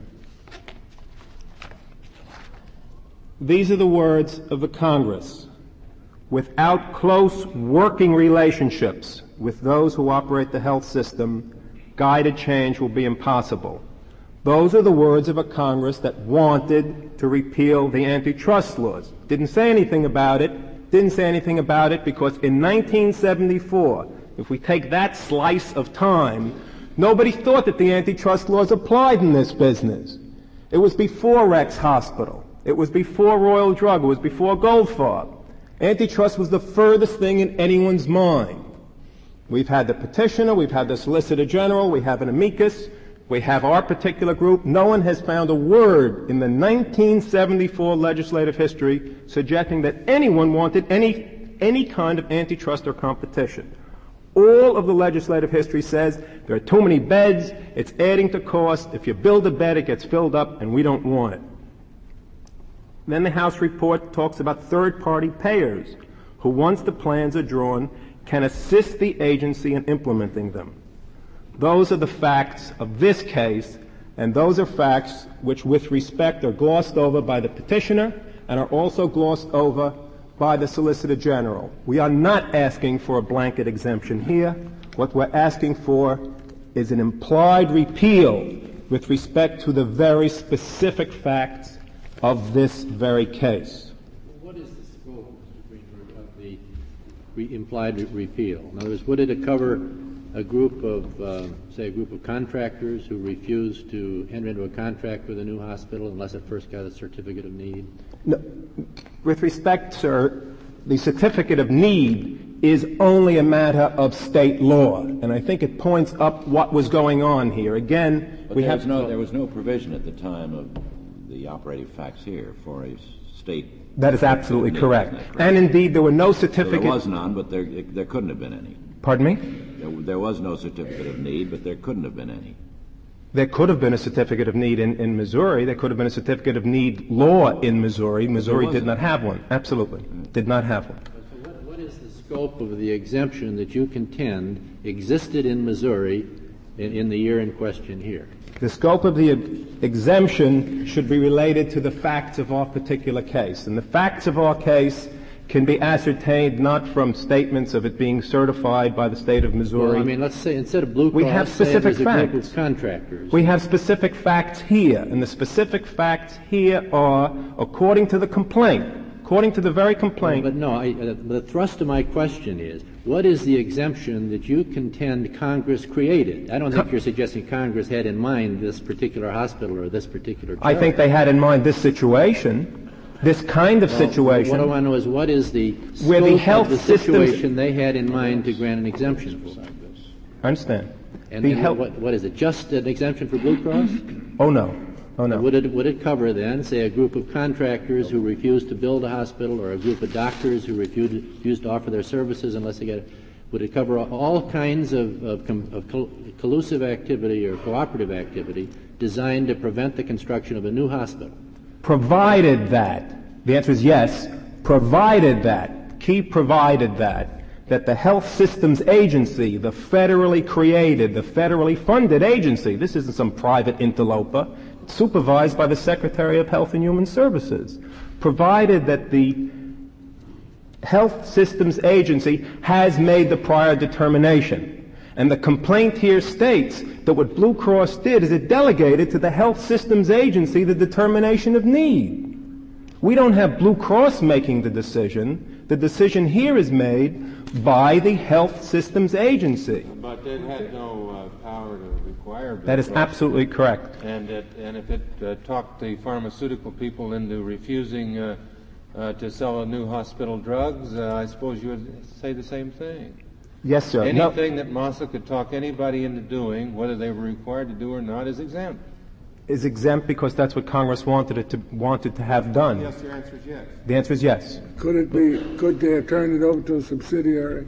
These are the words of the Congress. Without close working relationships with those who operate the health system, guided change will be impossible. Those are the words of a Congress that wanted to repeal the antitrust laws. Didn't say anything about it. Didn't say anything about it because in nineteen seventy-four, if we take that slice of time, nobody thought that the antitrust laws applied in this business. It was before Rex Hospital. It was before Royal Drug. It was before Goldfarb. Antitrust was the furthest thing in anyone's mind. We've had the petitioner, we've had the Solicitor General, we have an amicus, we have our particular group. No one has found a word in the nineteen seventy-four legislative history suggesting that anyone wanted any, any kind of antitrust or competition. All of the legislative history says there are too many beds, it's adding to cost, if you build a bed it gets filled up and we don't want it. Then the House report talks about third-party payers who, once the plans are drawn, can assist the agency in implementing them. Those are the facts of this case, and those are facts which, with respect, are glossed over by the petitioner and are also glossed over by the Solicitor General. We are not asking for a blanket exemption here. What we're asking for is an implied repeal with respect to the very specific facts of this very case. What is the scope, Mister Greenberg, of the re- implied re- repeal? In other words, would it cover a group of, uh, say, a group of contractors who refuse to enter into a contract with a new hospital unless it first got a certificate of need? No. With respect, sir, the certificate of need is only a matter of state law, and I think it points up what was going on here. Again, but we there have was no there was no provision at the time of the operative facts here for a state. That is absolutely need, correct. correct. And indeed, there were no certificates. So there was none, but there there couldn't have been any. Pardon me? There, there was no certificate of need, but there couldn't have been any. There could have been a certificate of need in, in Missouri. There could have been a certificate of need law in Missouri. Missouri did not have one. Absolutely. Did not have one. So what, what is the scope of the exemption that you contend existed in Missouri in, in the year in question here? The scope of the exemption should be related to the facts of our particular case. And the facts of our case can be ascertained not from statements of it being certified by the state of Missouri. Well, I mean, let's say instead of Blue Cross, we have specific say facts. A group of contractors. We have specific facts here, and the specific facts here are, according to the complaint, according to the very complaint. But no, I, uh, the thrust of my question is, what is the exemption that you contend Congress created? I don't think Con- you're suggesting Congress had in mind this particular hospital or this particular charity. I think they had in mind this situation. This kind of well, situation. What I want to know is what is the scope where the health of the systems, situation they had in mind to grant an exemption for? I understand. And The then health- what, what is it, just an exemption for Blue Cross? Oh, no. Oh, no. Would it, would it cover then, say, a group of contractors who refuse to build a hospital, or a group of doctors who refuse, refuse to offer their services unless they get it? Would it cover all kinds of, of, com, of col- collusive activity or cooperative activity designed to prevent the construction of a new hospital? Provided that, the answer is yes, provided that, key provided that, that the Health Systems Agency, the federally created, the federally funded agency, this isn't some private interloper, supervised by the Secretary of Health and Human Services, provided that the Health Systems Agency has made the prior determination. And the complaint here states that what Blue Cross did is it delegated to the Health Systems Agency the determination of need. We don't have Blue Cross making the decision. The decision here is made by the Health Systems Agency. But it had no uh, power to require Blue That is Cross. absolutely correct. And, it, and if it uh, talked the pharmaceutical people into refusing uh, uh, to sell a new hospital drugs, uh, I suppose you would say the same thing. Yes, sir. Anything No. that Massa could talk anybody into doing, whether they were required to do or not, is exempt. Is exempt because that's what Congress wanted it to wanted to have done. Yes, your answer is yes. The answer is yes. Could it be, could they have turned it over to a subsidiary?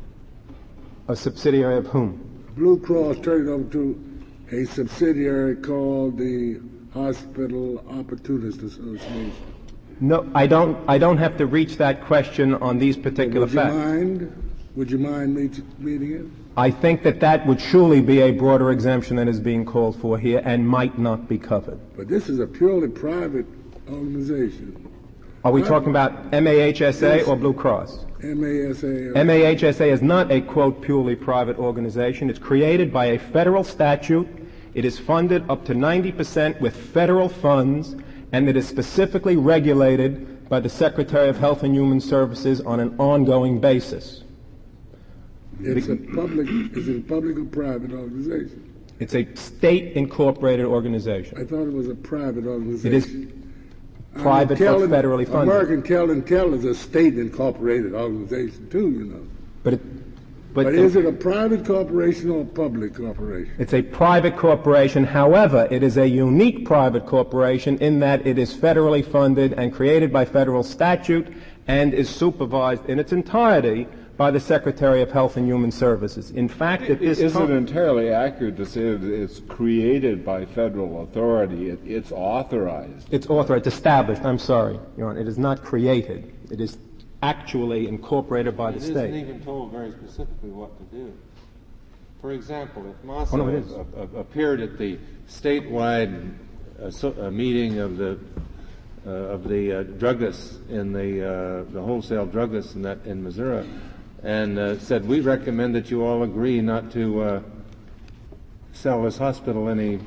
A subsidiary of whom? Blue Cross turned it over to a subsidiary called the Hospital Opportunist Association. No, I don't. I don't have to reach that question on these particular Would you facts. mind? Would you mind me t- reading it? I think that that would surely be a broader exemption than is being called for here and might not be covered. But this is a purely private organization. Are we Right. talking about M A H S A Yes. or Blue Cross? M A S A. M A H S A is not a, quote, purely private organization. It's created by a federal statute. It is funded up to ninety percent with federal funds, and it is specifically regulated by the Secretary of Health and Human Services on an ongoing basis. It's a public, is it a public or private organization? It's a state-incorporated organization. I thought it was a private organization. It is private but federally funded. American Tel and Tel is a state-incorporated organization too, you know. But it, but, But the- is it a private corporation or a public corporation? It's a private corporation. However, it is a unique private corporation in that it is federally funded and created by federal statute and is supervised in its entirety by the Secretary of Health and Human Services. In fact, at this Is it time, entirely accurate to say that it's created by federal authority? It, it's authorized. it's authorized, established. I'm sorry, Your Honor. It is not created. It is actually incorporated by the It state. isn't even told very specifically what to do. For example, if Massa Oh, no, it is. a- a- appeared at the statewide uh, so, uh, meeting of the uh, of the uh, druggists in the uh, the wholesale druggists in that in Missouri, and uh, said, "We recommend that you all agree not to uh, sell this hospital any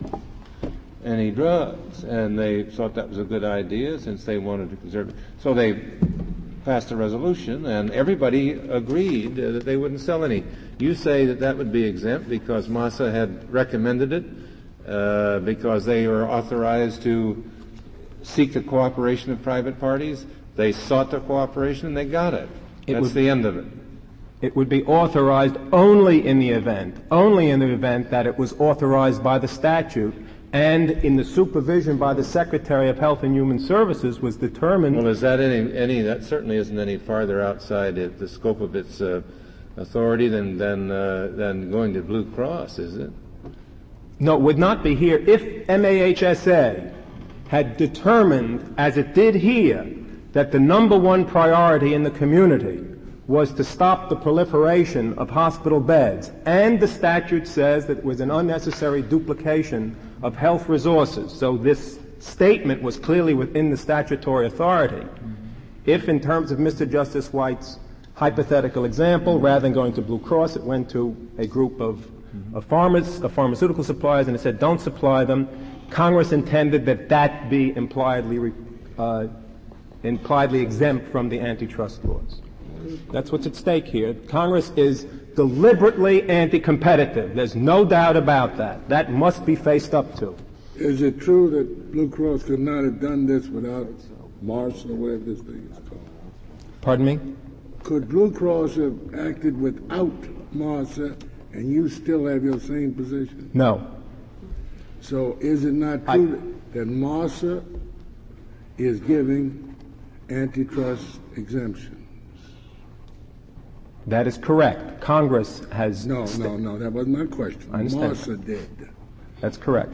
any drugs," and they thought that was a good idea since they wanted to conserve it. So they passed a resolution, and everybody agreed uh, that they wouldn't sell any. You say that that would be exempt because Massa had recommended it, uh, because they were authorized to seek the cooperation of private parties. They sought the cooperation, and they got it. It That's would- the end of it. It would be authorized only in the event, only in the event that it was authorized by the statute and in the supervision by the Secretary of Health and Human Services was determined. Well, is that any, any, that certainly isn't any farther outside it, the scope of its uh, authority than, than, uh, than going to Blue Cross, is it? No, it would not be here if M A H S A had determined, as it did here, that the number one priority in the community was to stop the proliferation of hospital beds, and the statute says that it was an unnecessary duplication of health resources. So this statement was clearly within the statutory authority. If, in terms of Mister Justice White's hypothetical example, rather than going to Blue Cross, it went to a group of, of farmers, of pharmaceutical suppliers, and it said, don't supply them, Congress intended that that be impliedly, re- uh, impliedly exempt from the antitrust laws. That's what's at stake here. Congress is deliberately anti-competitive. There's no doubt about that. That must be faced up to. Is it true that Blue Cross could not have done this without Marshall, or whatever this thing is called? Pardon me? Could Blue Cross have acted without Marshall And you still have your same position? No. So is it not true I, that MARSA is giving antitrust exemptions? That is correct. Congress has... No, st- no, no, that wasn't my question. I understand. MARSA did. That's correct.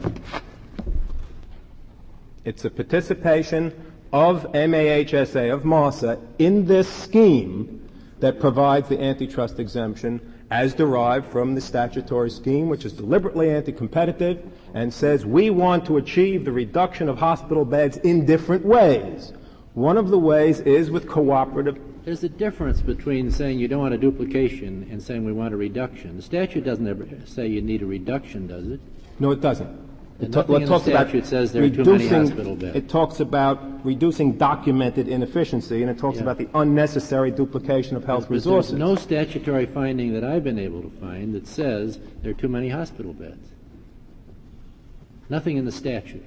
It's a participation of M A H S A, of MARSA, in this scheme that provides the antitrust exemption as derived from the statutory scheme, which is deliberately anti-competitive and says we want to achieve the reduction of hospital beds in different ways. One of the ways is with cooperative. There's a difference between saying you don't want a duplication and saying we want a reduction. The statute doesn't ever say you need a reduction, does it? No, it doesn't. It, ta- it talks about says there reducing, are too many hospital beds. It talks about reducing documented inefficiency, and it talks yeah. about the unnecessary duplication of health but resources. There's no statutory finding that I've been able to find that says there are too many hospital beds. Nothing in the statute.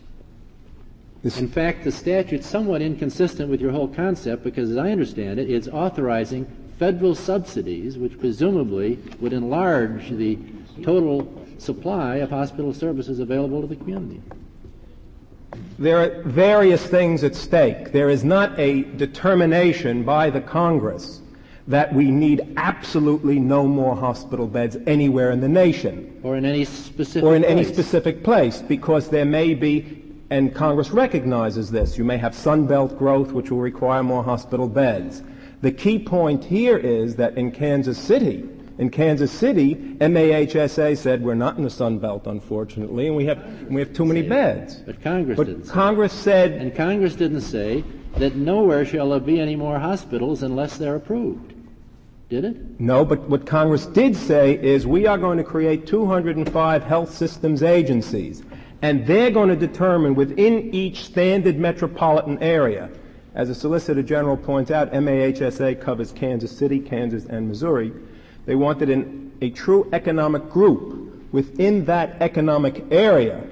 This in fact, the statute's somewhat inconsistent with your whole concept because, as I understand it, it's authorizing federal subsidies, which presumably would enlarge the total supply of hospital services available to the community. There are various things at stake. There is not a determination by the Congress that we need absolutely no more hospital beds anywhere in the nation. Or in any specific Or in place. any specific place, because there may be, and Congress recognizes this, you may have Sunbelt growth which will require more hospital beds. The key point here is that in Kansas City, In Kansas City, M A H S A said we're not in the Sun Belt, unfortunately, and we have and we have too many beds. But Congress but didn't. Congress say said, and Congress didn't say that nowhere shall there be any more hospitals unless they're approved. Did it? No, but what Congress did say is we are going to create two hundred five health systems agencies, and they're going to determine within each standard metropolitan area. As the Solicitor General points out, M A H S A covers Kansas City, Kansas, and Missouri. They wanted an, a true economic group within that economic area.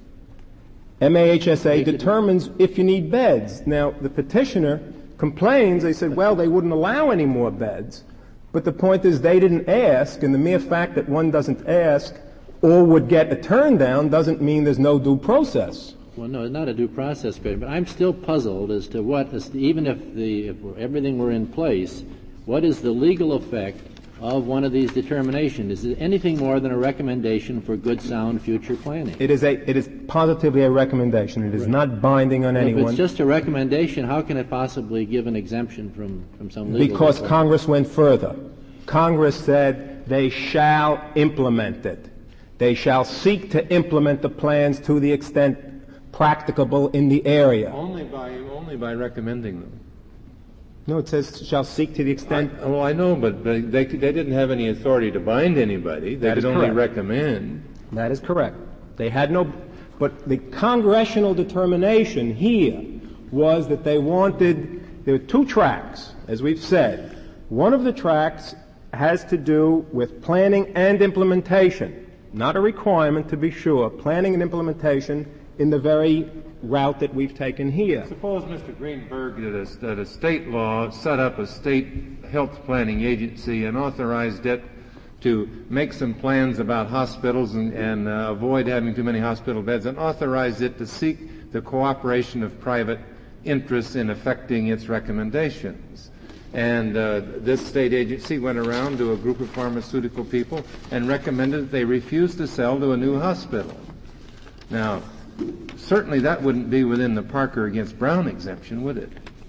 M A H S A determines if you need beds. Now, the petitioner complains. They said, well, they wouldn't allow any more beds. But the point is they didn't ask, and the mere fact that one doesn't ask or would get a turn down doesn't mean there's no due process. Well, no, it's not a due process question, but I'm still puzzled as to what, even if, the, if everything were in place, what is the legal effect of one of these determinations? Is it anything more than a recommendation for good, sound future planning? It is a. It is positively a recommendation. It is right. not binding on well, anyone. If it's just a recommendation, how can it possibly give an exemption from, from some legal Because requirement? Congress went further. Congress said they shall implement it. They shall seek to implement the plans to the extent practicable in the area. Only by only by recommending them. No, it says shall seek to the extent. I, well, I know, but, but they they didn't have any authority to bind anybody. They that could is only correct. recommend. That is correct. They had no, but the congressional determination here was that they wanted. There were two tracks, as we've said. One of the tracks has to do with planning and implementation, not a requirement to be sure. Planning and implementation in the very route that we've taken here. Suppose Mister Greenberg that a, that a state law set up a state health planning agency and authorized it to make some plans about hospitals and, and uh, avoid having too many hospital beds, and authorized it to seek the cooperation of private interests in effecting its recommendations. And uh, this state agency went around to a group of pharmaceutical people and recommended that they refuse to sell to a new hospital. Now, certainly that wouldn't be within the Parker against Brown exemption, would it?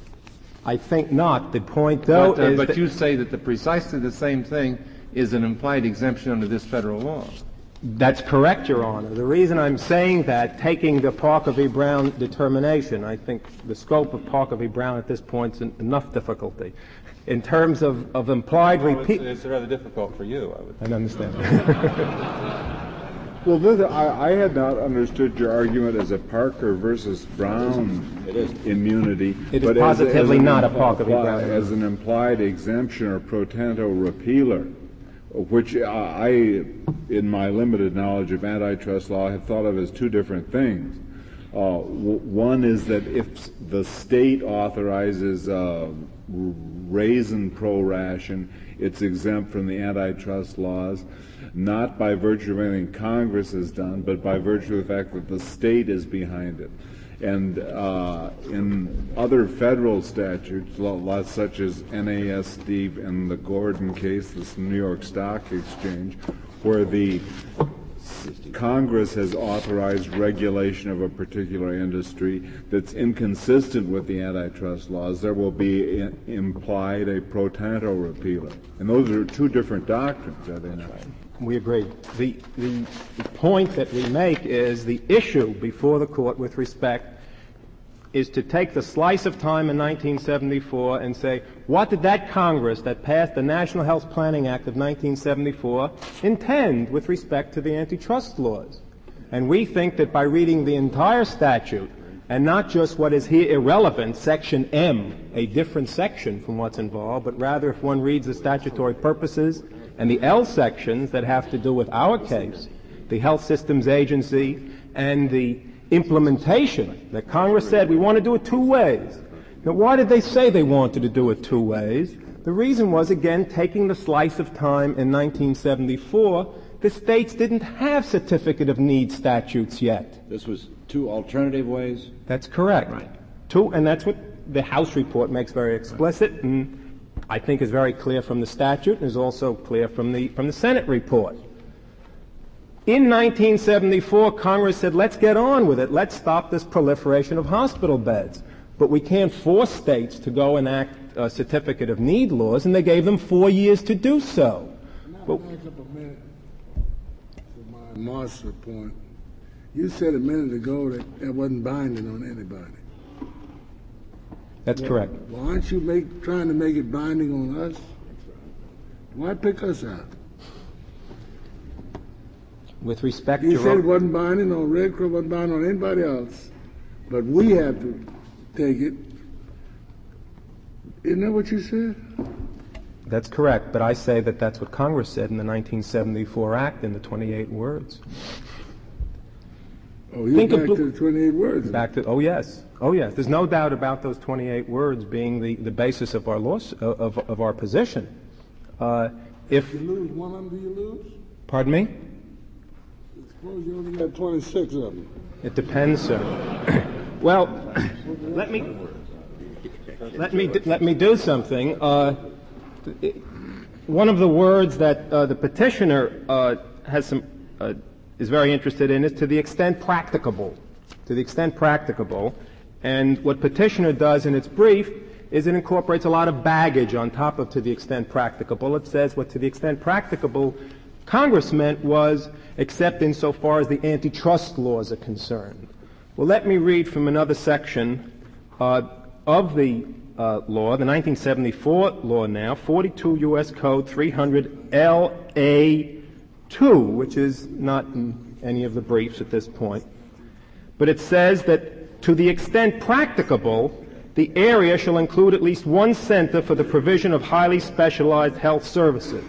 I think not. The point, though, but, uh, is But that you say that the precisely the same thing is an implied exemption under this federal law. That's correct, Your Honor. The reason I'm saying that, taking the Parker v. Brown determination, I think the scope of Parker v. Brown at this point is enough difficulty. In terms of, of implied well, repeat... It's, it's rather difficult for you, I would think. I understand. Well, this, I, I had not understood your argument as a Parker versus Brown it is. immunity. It is but positively as, as not impl- a Parker v. Brown. As an implied exemption or pro tanto repealer, which I, in my limited knowledge of antitrust law, have thought of as two different things. Uh, w- one is that if the state authorizes uh, r- raisin pro-ration. It's exempt from the antitrust laws, not by virtue of anything Congress has done, but by virtue of the fact that the state is behind it. And uh, in other federal statutes, laws such as N A S D and the Gordon case, this New York Stock Exchange, where the Congress has authorized regulation of a particular industry that's inconsistent with the antitrust laws, there will be in, implied a pro tanto repealer. And those are two different doctrines, are they not? We agree. The, the, the point that we make is the issue before the court with respect is to take the slice of time in nineteen seventy-four and say, what did that Congress that passed the National Health Planning Act of nineteen seventy-four intend with respect to the antitrust laws? And we think that by reading the entire statute, and not just what is here irrelevant, Section M, a different section from what's involved, but rather if one reads the statutory purposes and the L sections that have to do with our case, the Health Systems Agency, and the implementation that Congress said we want to do it two ways. Now, why did they say they wanted to do it two ways? The reason was, again, taking the slice of time in nineteen seventy-four, the states didn't have certificate of need statutes yet. This was two alternative ways? That's correct. Right. Two, and that's what the House report makes very explicit, and I think is very clear from the statute, and is also clear from the from the Senate report. In nineteen seventy-four, Congress said, let's get on with it. Let's stop this proliferation of hospital beds. But we can't force states to go and act uh, certificate of need laws, and they gave them four years to do so. But, back up a minute to my Marshall point. You said a minute ago that that wasn't binding on anybody. That's well, correct. Well, aren't you make, trying to make it binding on us? Why pick us out? With respect you to... You said it wasn't binding on Red Cross, wasn't binding on anybody else, but we have to take it. Isn't that what you said? That's correct, but I say that that's what Congress said in the nineteen seventy-four Act in the twenty-eight words. Oh, you're Think back of, to the twenty-eight words. Back to, oh, yes. Oh, yes. There's no doubt about those twenty-eight words being the, the basis of our laws, of, of our position. Uh, if you lose one of them, do you lose? Pardon me? Suppose you only got twenty-six of them. It depends, sir. Well, let me let me let me do something. Uh, one of the words that uh, the petitioner uh, has some uh, is very interested in is to the extent practicable. To the extent practicable, and what petitioner does in its brief is it incorporates a lot of baggage on top of to the extent practicable. It says what to the extent practicable Congress meant was except insofar as the antitrust laws are concerned. Well, let me read from another section uh, of the uh, law, the nineteen seventy-four law now, forty-two U S Code three hundred L A two, which is not in any of the briefs at this point. But it says that to the extent practicable, the area shall include at least one center for the provision of highly specialized health services.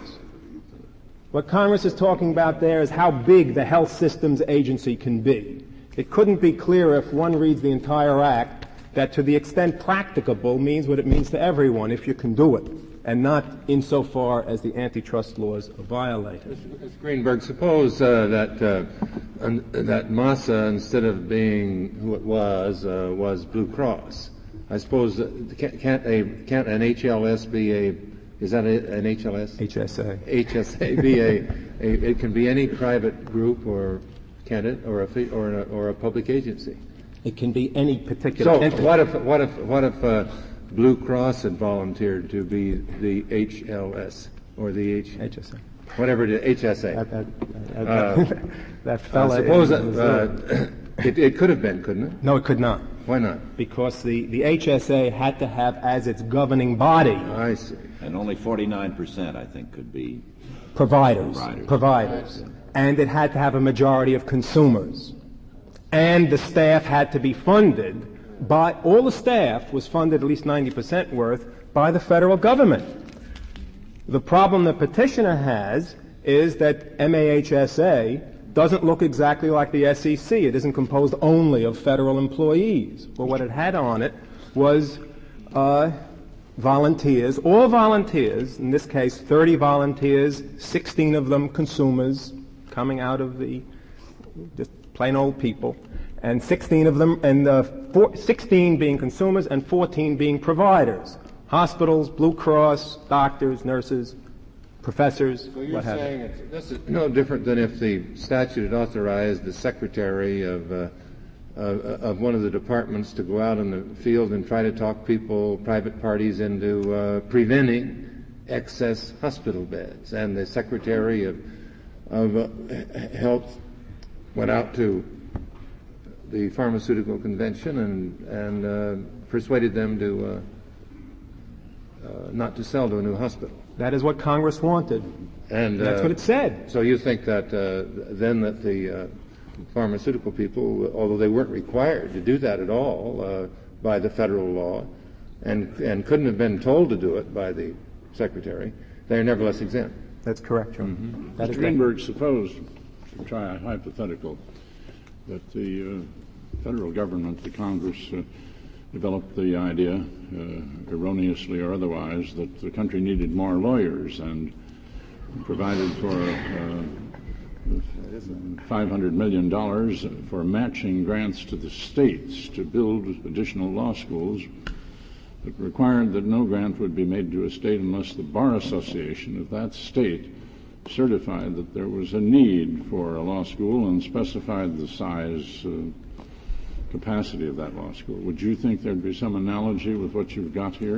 What Congress is talking about there is how big the Health Systems Agency can be. It couldn't be clearer if one reads the entire Act that to the extent practicable means what it means to everyone, if you can do it, and not insofar as the antitrust laws are violated. Mister Greenberg, suppose uh, that uh, un- that MASA, instead of being who it was, uh, was Blue Cross. I suppose uh, can't, can't a can't an H L S be a is that a, an H L S? H S A. H S A be a, a it can be any private group or can it or a or a, or a public agency. It can be any particular so entity. what if what if what if uh, Blue Cross had volunteered to be the H L S or the H H S A, whatever it is, H S A. That, that, that, uh, that fella. I suppose that, uh, it, it could have been, couldn't it? No, it could not. Why not? Because the, the H S A had to have as its governing body. I see. And only forty-nine percent, I think, could be providers. Providers. Providers. And it had to have a majority of consumers. And the staff had to be funded by, all the staff was funded at least ninety percent worth by the federal government. The problem the petitioner has is that M A H S A doesn't look exactly like the S E C. It isn't composed only of federal employees. Well, what it had on it was uh, volunteers, all volunteers, in this case thirty volunteers, sixteen of them consumers coming out of the just plain old people, and sixteen of them, and uh, four, sixteen being consumers and fourteen being providers. Hospitals, Blue Cross, doctors, nurses, professors, so you're what have saying you. it's, this is no different than if the statute had authorized the secretary of uh, uh, of one of the departments to go out in the field and try to talk people, private parties, into uh, preventing excess hospital beds, and the secretary of of uh, health went out to the pharmaceutical convention and and uh, persuaded them to. Uh, Uh, not to sell to a new hospital. That is what Congress wanted. And that's uh, what it said. So you think that uh, then that the uh, pharmaceutical people, although they weren't required to do that at all uh, by the federal law, and and couldn't have been told to do it by the secretary, they are nevertheless exempt. That's correct, John. Mm-hmm. That Mister Greenberg, suppose, to try a hypothetical, that the uh, federal government, the Congress, uh, developed the idea, uh, erroneously or otherwise, that the country needed more lawyers and provided for uh, five hundred million dollars for matching grants to the states to build additional law schools, that required that no grant would be made to a state unless the Bar Association of that state certified that there was a need for a law school and specified the size uh, capacity of that law school. Would you think there'd be some analogy with what you've got here?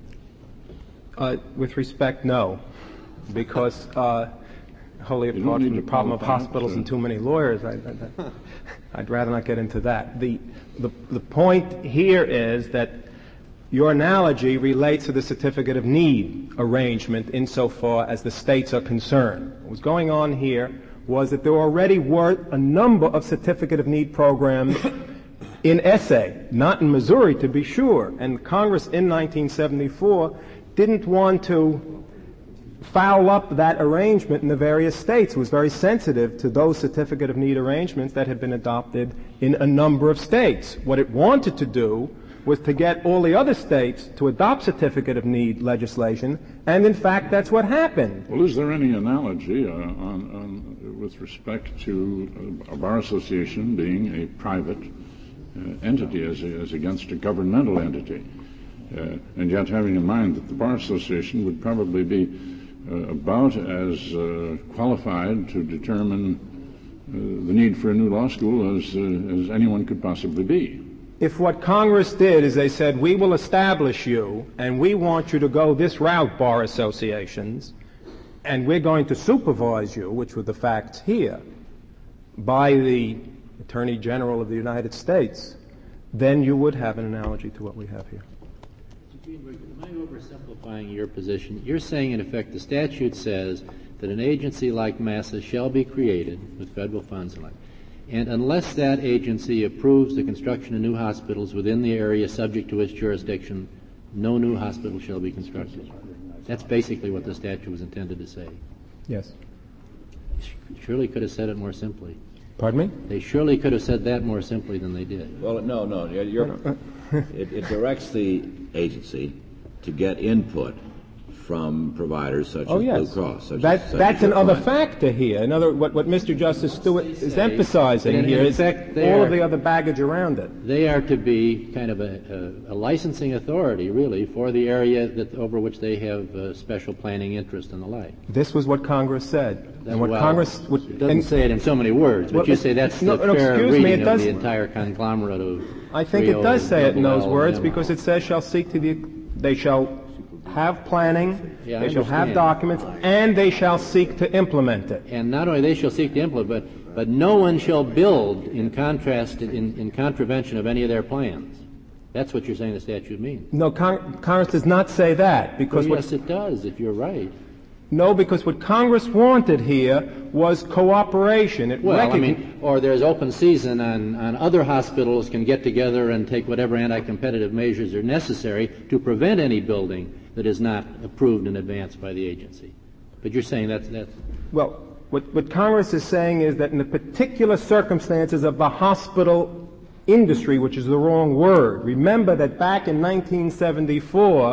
Uh, with respect, no, because uh, wholly apart from the problem of hospitals and too many lawyers, I, I, I'd rather not get into that. The, the the point here is that your analogy relates to the certificate of need arrangement insofar as the states are concerned. What was going on here was that there already were a number of certificate of need programs in S A, not in Missouri to be sure, and Congress in nineteen seventy-four didn't want to foul up that arrangement in the various states. It was very sensitive to those certificate of need arrangements that had been adopted in a number of states. What it wanted to do was to get all the other states to adopt certificate of need legislation, and in fact that's what happened. Well, is there any analogy uh, on, on, with respect to a bar association being a private Uh, entity as, as against a governmental entity, uh, and yet having in mind that the Bar Association would probably be uh, about as uh, qualified to determine uh, the need for a new law school as, uh, as anyone could possibly be. If what Congress did is they said, we will establish you and we want you to go this route, bar associations, and we're going to supervise you, which were the facts here, by the Attorney General of the United States, then you would have an analogy to what we have here. Mister Greenberg, am I oversimplifying your position? You're saying, in effect, the statute says that an agency like MASSA shall be created with federal funds and like, and unless that agency approves the construction of new hospitals within the area subject to its jurisdiction, no new hospital shall be constructed. That's basically what the statute was intended to say. Yes. Surely could have said it more simply. Pardon me? They surely could have said that more simply than they did. Well, no, no. You're, it, it directs the agency to get input from providers such oh, as yes. Blue Cross. Such that, as, such that's as another client. factor here. Another, what, what Mister Justice Stewart is say, emphasizing in, here in is fact, all are, of the other baggage around it. They are to be kind of a, a, a licensing authority, really, for the area that, over which they have uh, special planning interest and the like. This was what Congress said. That, and what well, Congress would, it doesn't and, say it in so many words, but well, you say that's no, the no, fair excuse reading me, it of does, the entire conglomerate of I think Rio, it does say it in those Double L, words and because it says shall seek to the, they shall have planning, Yeah, they I shall have understand. documents, and they shall seek to implement it. And not only they shall seek to implement, but, but no one shall build in contrast, in, in contravention of any of their plans. That's what you're saying the statute means. No, Con- Congress does not say that because well, what, yes, it does, if you're right. no, because what Congress wanted here was cooperation. It Well, recogn- I mean, or there's open season on, on other hospitals can get together and take whatever anti-competitive measures are necessary to prevent any building that is not approved in advance by the agency. But you're saying that's, that's well, what, what Congress is saying is that in the particular circumstances of the hospital industry, which is the wrong word, remember that back in nineteen seventy-four,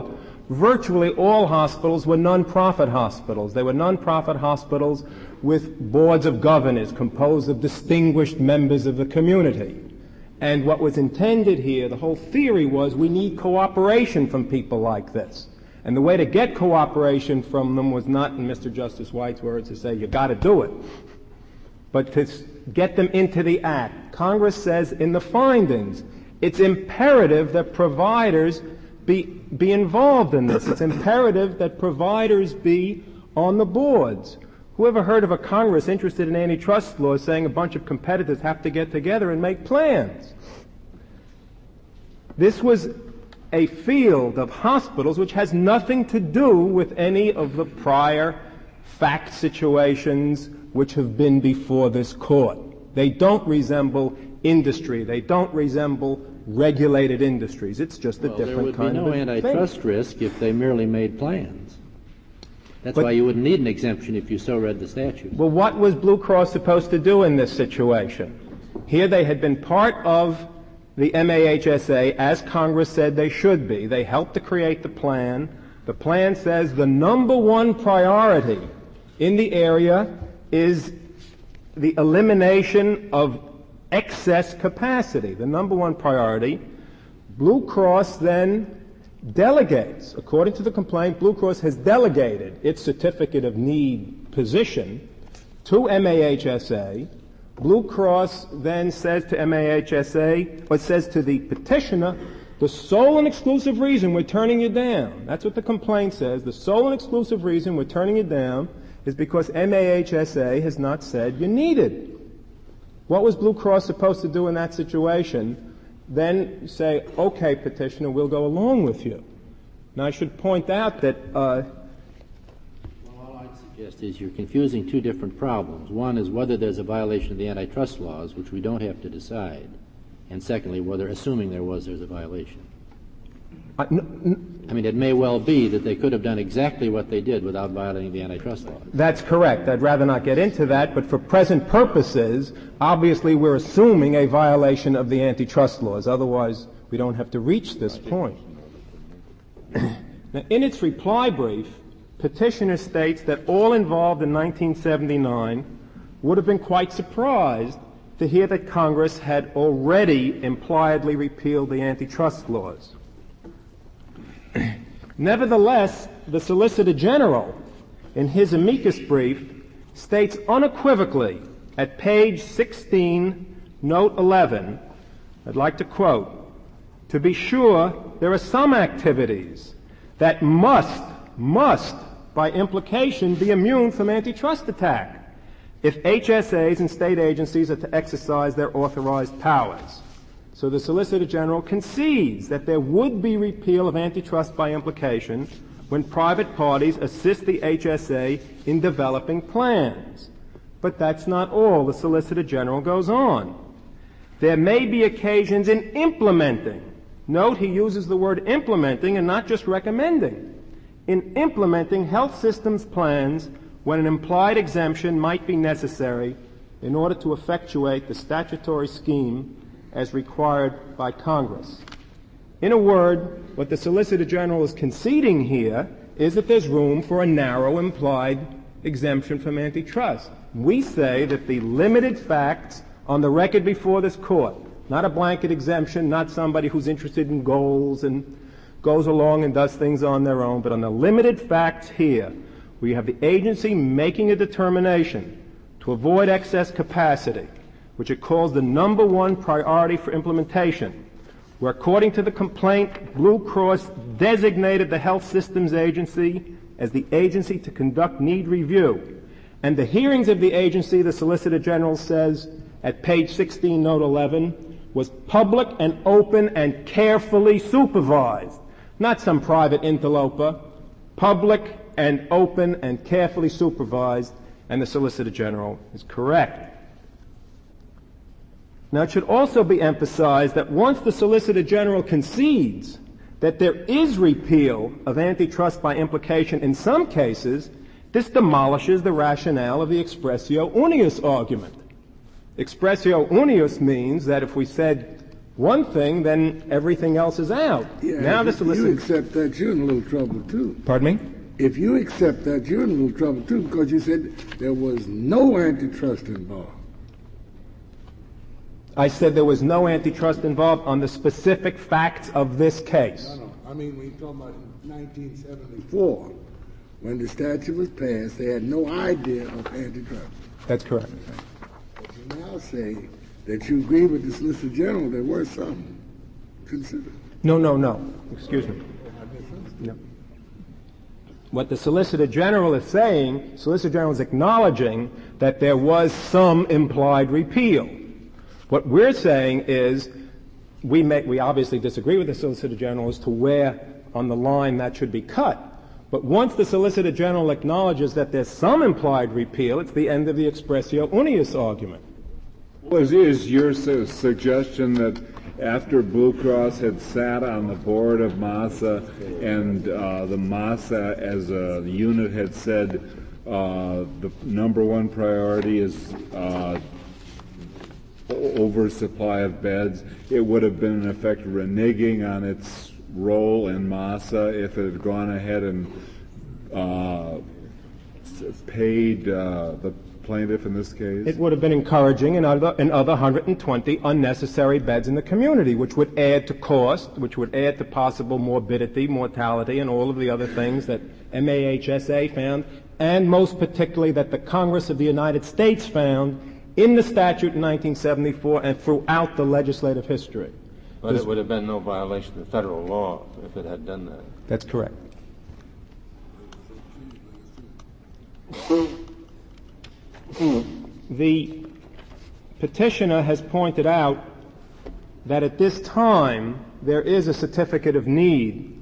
virtually all hospitals were non-profit hospitals. They were non-profit hospitals with boards of governors composed of distinguished members of the community. And what was intended here, the whole theory was we need cooperation from people like this. And the way to get cooperation from them was not, in Mister Justice White's words, to say, you got to do it, but to get them into the act. Congress says in the findings, it's imperative that providers be, be involved in this. It's imperative that providers be on the boards. Who ever heard of a Congress interested in antitrust laws saying a bunch of competitors have to get together and make plans? This was a field of hospitals which has nothing to do with any of the prior fact situations which have been before this court. They don't resemble industry. They don't resemble regulated industries. It's just a well, different kind of There would be no antitrust thing. risk if they merely made plans. That's But, why you wouldn't need an exemption if you so read the statute. Well, what was Blue Cross supposed to do in this situation? Here they had been part of the M A H S A, as Congress said they should be. They helped to create the plan. The plan says the number one priority in the area is the elimination of excess capacity. The number one priority. Blue Cross then delegates. According to the complaint, Blue Cross has delegated its certificate of need position to M A H S A. Blue Cross then says to M A H S A, or says to the petitioner, the sole and exclusive reason we're turning you down, that's what the complaint says, the sole and exclusive reason we're turning you down is because M A H S A has not said you need it. What was Blue Cross supposed to do in that situation? Then say, okay, petitioner, we'll go along with you. Now, I should point out that uh, Well, all I'd suggest is you're confusing two different problems. One is whether there's a violation of the antitrust laws, which we don't have to decide, and secondly, whether, assuming there was, there's a violation. I, n- n- I mean, it may well be that they could have done exactly what they did without violating the antitrust laws. That's correct. I'd rather not get into that, but for present purposes, obviously we're assuming a violation of the antitrust laws. Otherwise, we don't have to reach this point. Now, in its reply brief, petitioner states that all involved in nineteen seventy-nine would have been quite surprised to hear that Congress had already impliedly repealed the antitrust laws. Nevertheless, the Solicitor General, in his amicus brief, states unequivocally at page sixteen, note eleven, I'd like to quote, to be sure, there are some activities that must, must, by implication, be immune from antitrust attack if H S As and state agencies are to exercise their authorized powers. So the Solicitor General concedes that there would be repeal of antitrust by implication when private parties assist the H S A in developing plans. But that's not all. The Solicitor General goes on. There may be occasions in implementing. Note he uses the word implementing and not just recommending. In implementing health systems plans when an implied exemption might be necessary in order to effectuate the statutory scheme as required by Congress. In a word, what the Solicitor General is conceding here is that there's room for a narrow implied exemption from antitrust. We say that the limited facts on the record before this court, not a blanket exemption, not somebody who's interested in goals and goes along and does things on their own, but on the limited facts here, we have the agency making a determination to avoid excess capacity, which it calls the number one priority for implementation, where according to the complaint, Blue Cross designated the Health Systems Agency as the agency to conduct need review. And the hearings of the agency, the Solicitor General says at page sixteen, note eleven, was public and open and carefully supervised. Not some private interloper, public and open and carefully supervised, and the Solicitor General is correct. Now, it should also be emphasized that once the Solicitor General concedes that there is repeal of antitrust by implication in some cases, this demolishes the rationale of the expressio unius argument. Expressio unius means that if we said one thing, then everything else is out. Yeah, now the if you solicitor... accept that, you're in a little trouble, too. Pardon me? If you accept that, you're in a little trouble, too, because you said there was no antitrust involved. I said there was no antitrust involved on the specific facts of this case. No, no. I mean, when you talk about nineteen seventy-four, when the statute was passed, they had no idea of antitrust. That's correct. But you now say that you agree with the Solicitor General there were some considered. No, no, no. Excuse me. No. What the Solicitor General is saying, Solicitor General is acknowledging that there was some implied repeal. What we're saying is we may, we obviously disagree with the Solicitor General as to where on the line that should be cut. But once the Solicitor General acknowledges that there's some implied repeal, it's the end of the expressio unius argument. Well, is, is your su- suggestion that after Blue Cross had sat on the board of MASA and uh, the MASA as a unit had said uh, the number one priority is uh, oversupply of beds, it would have been in effect reneging on its role in MASA if it had gone ahead and uh, paid uh, the plaintiff in this case? It would have been encouraging another, another one hundred twenty unnecessary beds in the community, which would add to cost, which would add to possible morbidity, mortality, and all of the other things that M A H S A found, and most particularly that the Congress of the United States found in the statute in nineteen seventy-four and throughout the legislative history. But There's, it would have been no violation of federal law if it had done that. That's correct. The petitioner has pointed out that at this time there is a certificate of need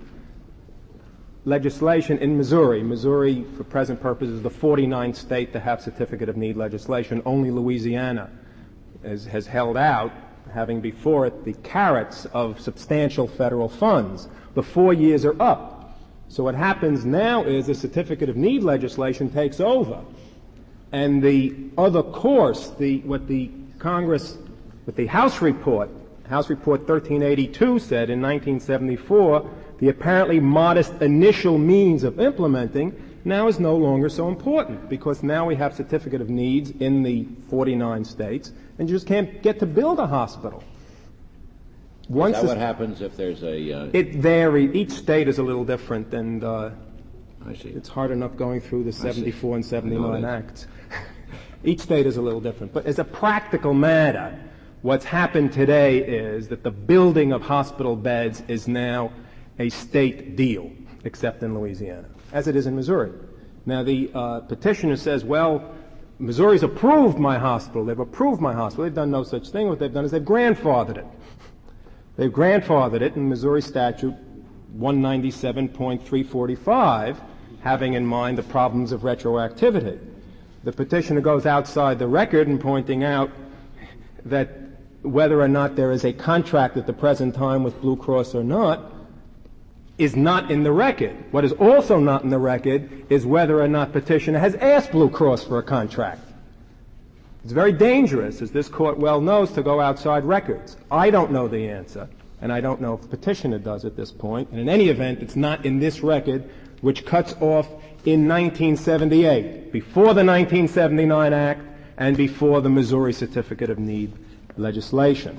legislation in Missouri. Missouri, for present purposes, is the forty-ninth state to have certificate of need legislation. Only Louisiana is, has held out, having before it the carrots of substantial federal funds. The four years are up. So what happens now is the certificate of need legislation takes over. And the other course, the, what the Congress, what the House report, House Report thirteen eighty-two said in nineteen seventy-four, the apparently modest initial means of implementing now is no longer so important because now we have certificate of needs in the forty-nine states and you just can't get to build a hospital. Once is that what happens if there's a... Uh, it varies. Each state is a little different, and uh, I see. It's hard enough going through the seventy-four and seventy-nine acts. Each state is a little different. But as a practical matter, what's happened today is that the building of hospital beds is now a state deal, except in Louisiana, as it is in Missouri. Now, the uh, petitioner says, well, Missouri's approved my hospital. They've approved my hospital. They've done no such thing. What they've done is they've grandfathered it. They've grandfathered it in Missouri Statute one ninety-seven point three forty-five, having in mind the problems of retroactivity. The petitioner goes outside the record in pointing out that whether or not there is a contract at the present time with Blue Cross or not is not in the record. What is also not in the record is whether or not petitioner has asked Blue Cross for a contract. It's very dangerous, as this court well knows, to go outside records. I don't know the answer, and I don't know if the petitioner does at this point. And in any event, it's not in this record, which cuts off in nineteen seventy-eight, before the nineteen seventy-nine Act and before the Missouri Certificate of Need legislation.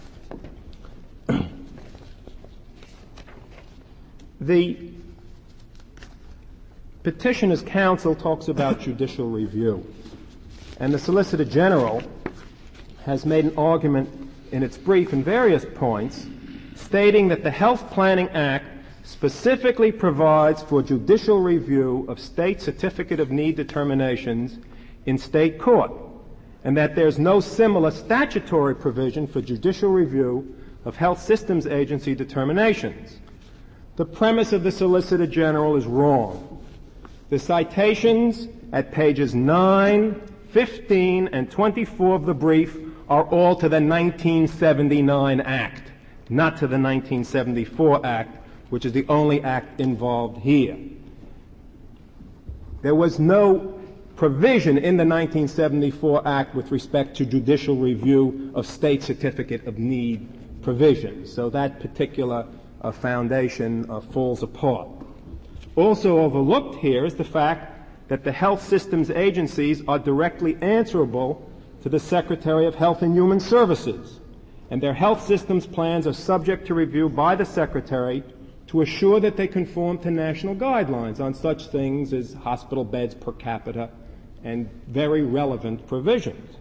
The petitioner's counsel talks about judicial review. And the Solicitor General has made an argument in its brief in various points stating that the Health Planning Act specifically provides for judicial review of state certificate of need determinations in state court, and that there's no similar statutory provision for judicial review of health systems agency determinations. The premise of the Solicitor General is wrong. The citations at pages nine, fifteen, and twenty-four of the brief are all to the nineteen seventy-nine Act, not to the nineteen seventy-four Act, which is the only act involved here. There was no provision in the nineteen seventy-four Act with respect to judicial review of state certificate of need provisions. So that particular uh, foundation uh, falls apart. Also overlooked here is the fact that the health systems agencies are directly answerable to the Secretary of Health and Human Services, and their health systems plans are subject to review by the Secretary to assure that they conform to national guidelines on such things as hospital beds per capita and very relevant provisions.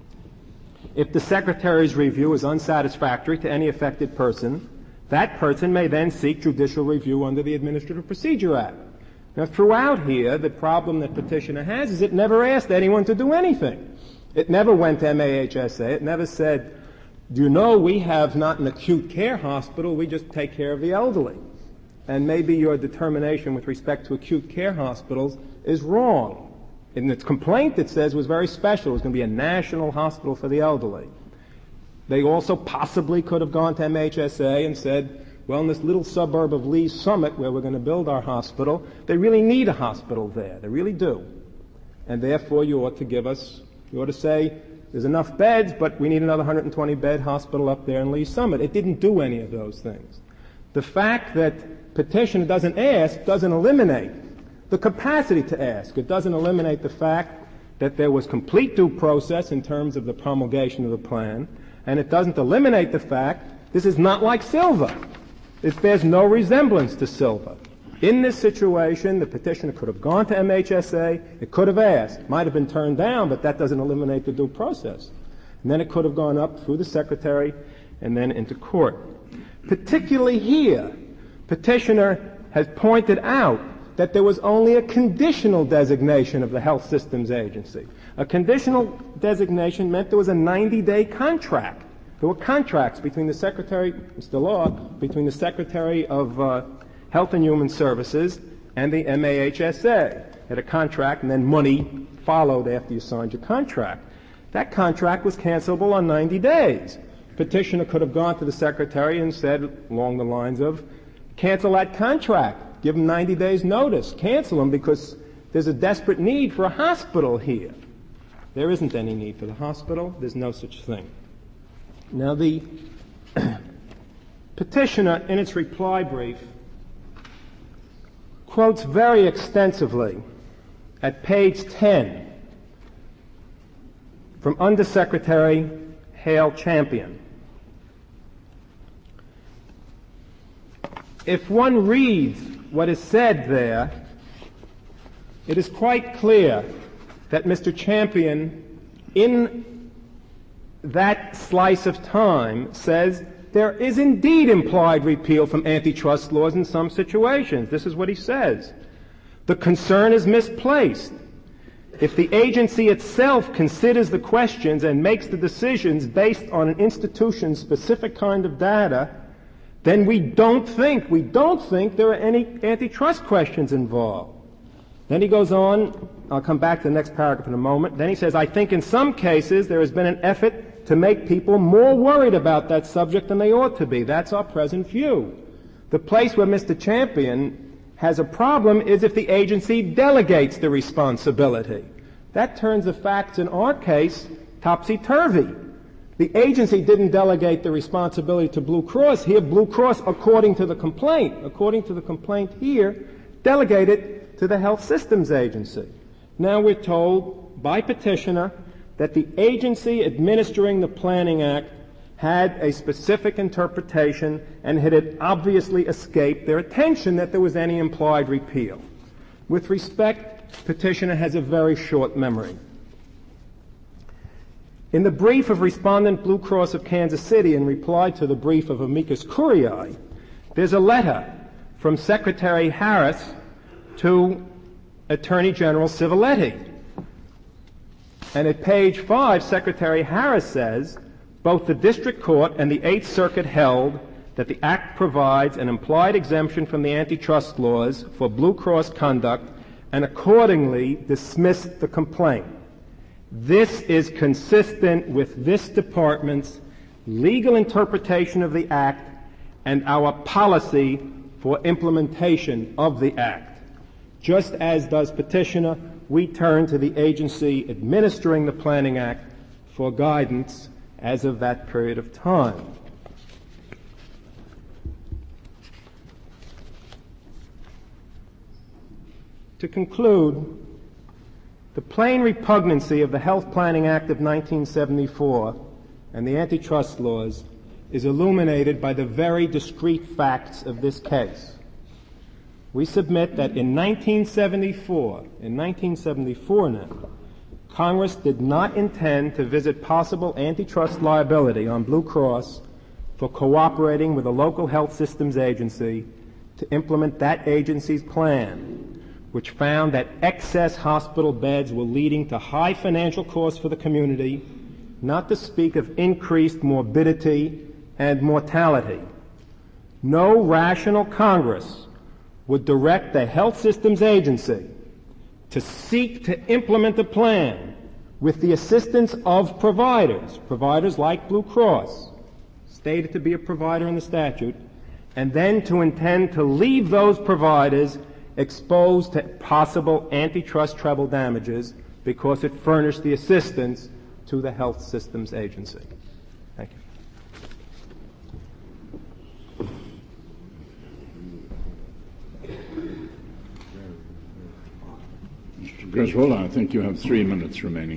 If the Secretary's review is unsatisfactory to any affected person, that person may then seek judicial review under the Administrative Procedure Act. Now, throughout here, the problem that petitioner has is it never asked anyone to do anything. It never went to M A H S A. It never said, do you know we have not an acute care hospital, we just take care of the elderly. And maybe your determination with respect to acute care hospitals is wrong. In its complaint, it says it was very special. It was going to be a national hospital for the elderly. They also possibly could have gone to M H S A and said, well, in this little suburb of Lee's Summit where we're going to build our hospital, they really need a hospital there. They really do. And therefore, you ought to give us, you ought to say, there's enough beds, but we need another one hundred twenty bed hospital up there in Lee's Summit. It didn't do any of those things. The fact that petitioner doesn't ask doesn't eliminate the capacity to ask. It doesn't eliminate the fact that there was complete due process in terms of the promulgation of the plan, and it doesn't eliminate the fact this is not like Silva. It bears no resemblance to Silva. In this situation, the petitioner could have gone to M H S A, it could have asked, might have been turned down, but that doesn't eliminate the due process. And then it could have gone up through the Secretary and then into court. Particularly here, petitioner has pointed out that there was only a conditional designation of the Health Systems Agency. A conditional designation meant there was a ninety-day contract. There were contracts between the Secretary, Mister Law, between the Secretary of uh, Health and Human Services and the M A H S A. Had a contract, and then money followed after you signed your contract. That contract was cancelable on ninety days. Petitioner could have gone to the Secretary and said, along the lines of, cancel that contract, give them ninety days notice, cancel them because there's a desperate need for a hospital here. There isn't any need for the hospital. There's no such thing. Now, the petitioner, in its reply brief, quotes very extensively at page ten from Undersecretary Hale Champion. If one reads what is said there, it is quite clear that Mister Champion, in that slice of time, says there is indeed implied repeal from antitrust laws in some situations. This is what he says. The concern is misplaced. If the agency itself considers the questions and makes the decisions based on an institution's specific kind of data, then we don't think, we don't think there are any antitrust questions involved. Then he goes on, I'll come back to the next paragraph in a moment. Then he says, I think in some cases there has been an effort to make people more worried about that subject than they ought to be. That's our present view. The place where Mister Champion has a problem is if the agency delegates the responsibility. That turns the facts in our case topsy-turvy. The agency didn't delegate the responsibility to Blue Cross. Here, Blue Cross, according to the complaint, according to the complaint here, delegated to the Health Systems Agency. Now we're told by petitioner that the agency administering the Planning Act had a specific interpretation and it had obviously escaped their attention that there was any implied repeal. With respect, petitioner has a very short memory. In the brief of Respondent Blue Cross of Kansas City in reply to the brief of Amicus Curiae, there's a letter from Secretary Harris to Attorney General Civiletti. And at page five, Secretary Harris says, both the District Court and the Eighth Circuit held that the Act provides an implied exemption from the antitrust laws for Blue Cross conduct and accordingly dismissed the complaint. This is consistent with this department's legal interpretation of the Act and our policy for implementation of the Act. Just as does petitioner, we turn to the agency administering the Planning Act for guidance as of that period of time. To conclude, the plain repugnancy of the Health Planning Act of nineteen seventy-four and the antitrust laws is illuminated by the very discrete facts of this case. We submit that in nineteen seventy-four, in nineteen seventy-four now, Congress did not intend to visit possible antitrust liability on Blue Cross for cooperating with a local health systems agency to implement that agency's plan, which found that excess hospital beds were leading to high financial costs for the community, not to speak of increased morbidity and mortality. No rational Congress would direct the health systems agency to seek to implement a plan with the assistance of providers, providers like Blue Cross, stated to be a provider in the statute, and then to intend to leave those providers exposed to possible antitrust treble damages because it furnished the assistance to the health systems agency. Thank you. Mister Griswold, I think you have three minutes remaining.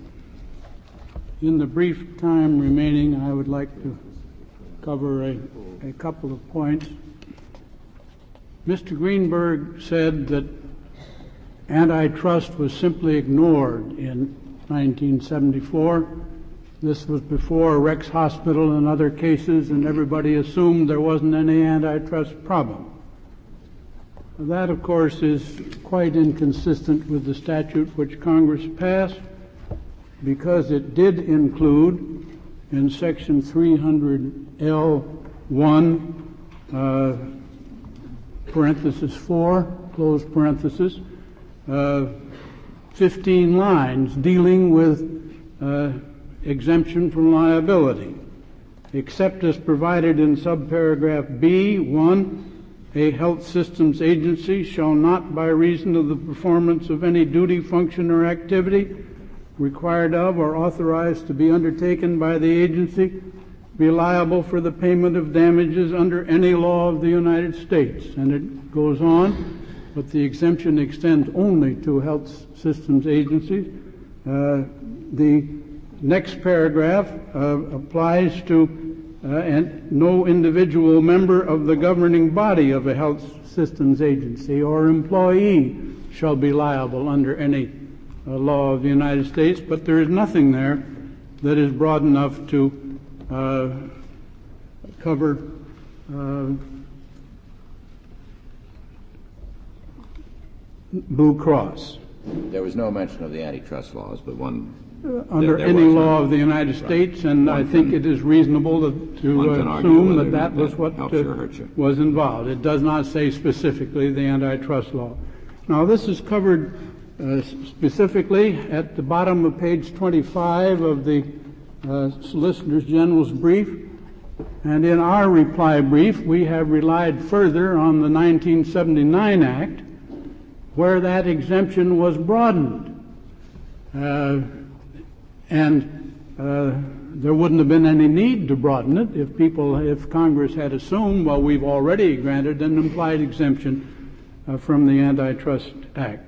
In the brief time remaining, I would like to cover a, a couple of points. Mister Greenberg said that antitrust was simply ignored in nineteen seventy-four. This was before Rex Hospital and other cases, and everybody assumed there wasn't any antitrust problem. That, of course, is quite inconsistent with the statute which Congress passed, because it did include in Section three hundred L one, uh, parenthesis four, close parenthesis, uh, fifteen lines dealing with uh, exemption from liability, except as provided in subparagraph B, one, a health systems agency shall not, by reason of the performance of any duty, function, or activity required of or authorized to be undertaken by the agency, be liable for the payment of damages under any law of the United States. And it goes on, but the exemption extends only to health systems agencies. Uh, the next paragraph uh, applies to uh, and no individual member of the governing body of a health systems agency or employee shall be liable under any uh, law of the United States, but there is nothing there that is broad enough to Uh, cover uh, Blue Cross. There was no mention of the antitrust laws, but one Uh, under there, there any was law one. of the United States, Right. and one I think can, it is reasonable to, to uh, assume that that was what helps uh, you or hurts you. was involved. It does not say specifically the antitrust law. Now, this is covered uh, specifically at the bottom of page twenty-five of the Uh, Solicitor General's brief, and in our reply brief we have relied further on the nineteen seventy-nine Act, where that exemption was broadened, uh, and uh, there wouldn't have been any need to broaden it if people, if Congress had assumed, well, we've already granted an implied exemption uh, from the Antitrust Act.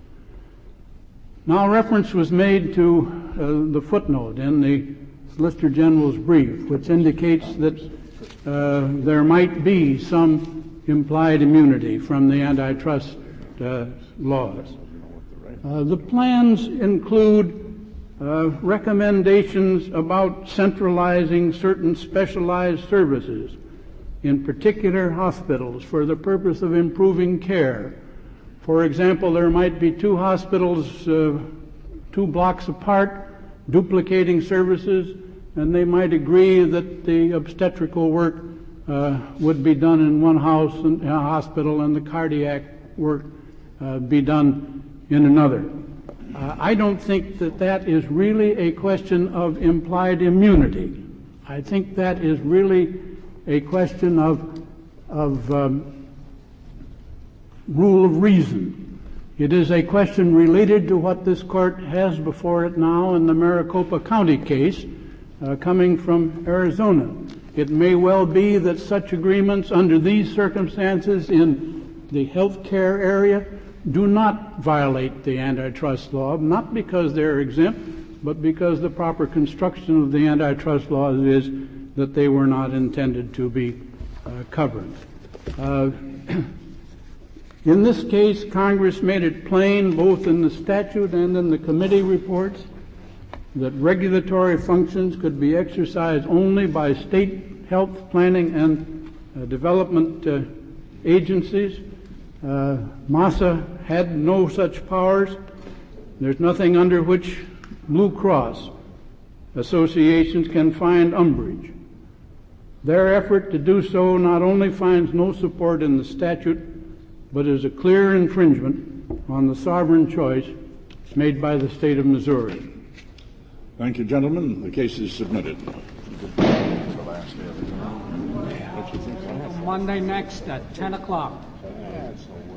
Now, reference was made to uh, the footnote in the Solicitor General's brief, which indicates that uh, there might be some implied immunity from the antitrust uh, laws. Uh, the plans include uh, recommendations about centralizing certain specialized services, in particular hospitals, for the purpose of improving care. For example, there might be two hospitals uh, two blocks apart, duplicating services, and they might agree that the obstetrical work uh, would be done in one house and uh, hospital, and the cardiac work uh, be done in another. Uh, I don't think that that is really a question of implied immunity. I think that is really a question of of um, rule of reason. It is a question related to what this court has before it now in the Maricopa County case, uh, coming from Arizona. It may well be that such agreements under these circumstances in the health care area do not violate the antitrust law, not because they're exempt, but because the proper construction of the antitrust laws is that they were not intended to be uh, covered. Uh, in this case, Congress made it plain, both in the statute and in the committee reports, that regulatory functions could be exercised only by state health planning and uh, development uh, agencies. Uh, MASA had no such powers. There's nothing under which Blue Cross associations can find umbrage. Their effort to do so not only finds no support in the statute, but is a clear infringement on the sovereign choice made by the state of Missouri. Thank you, gentlemen. The case is submitted. Monday next at ten o'clock.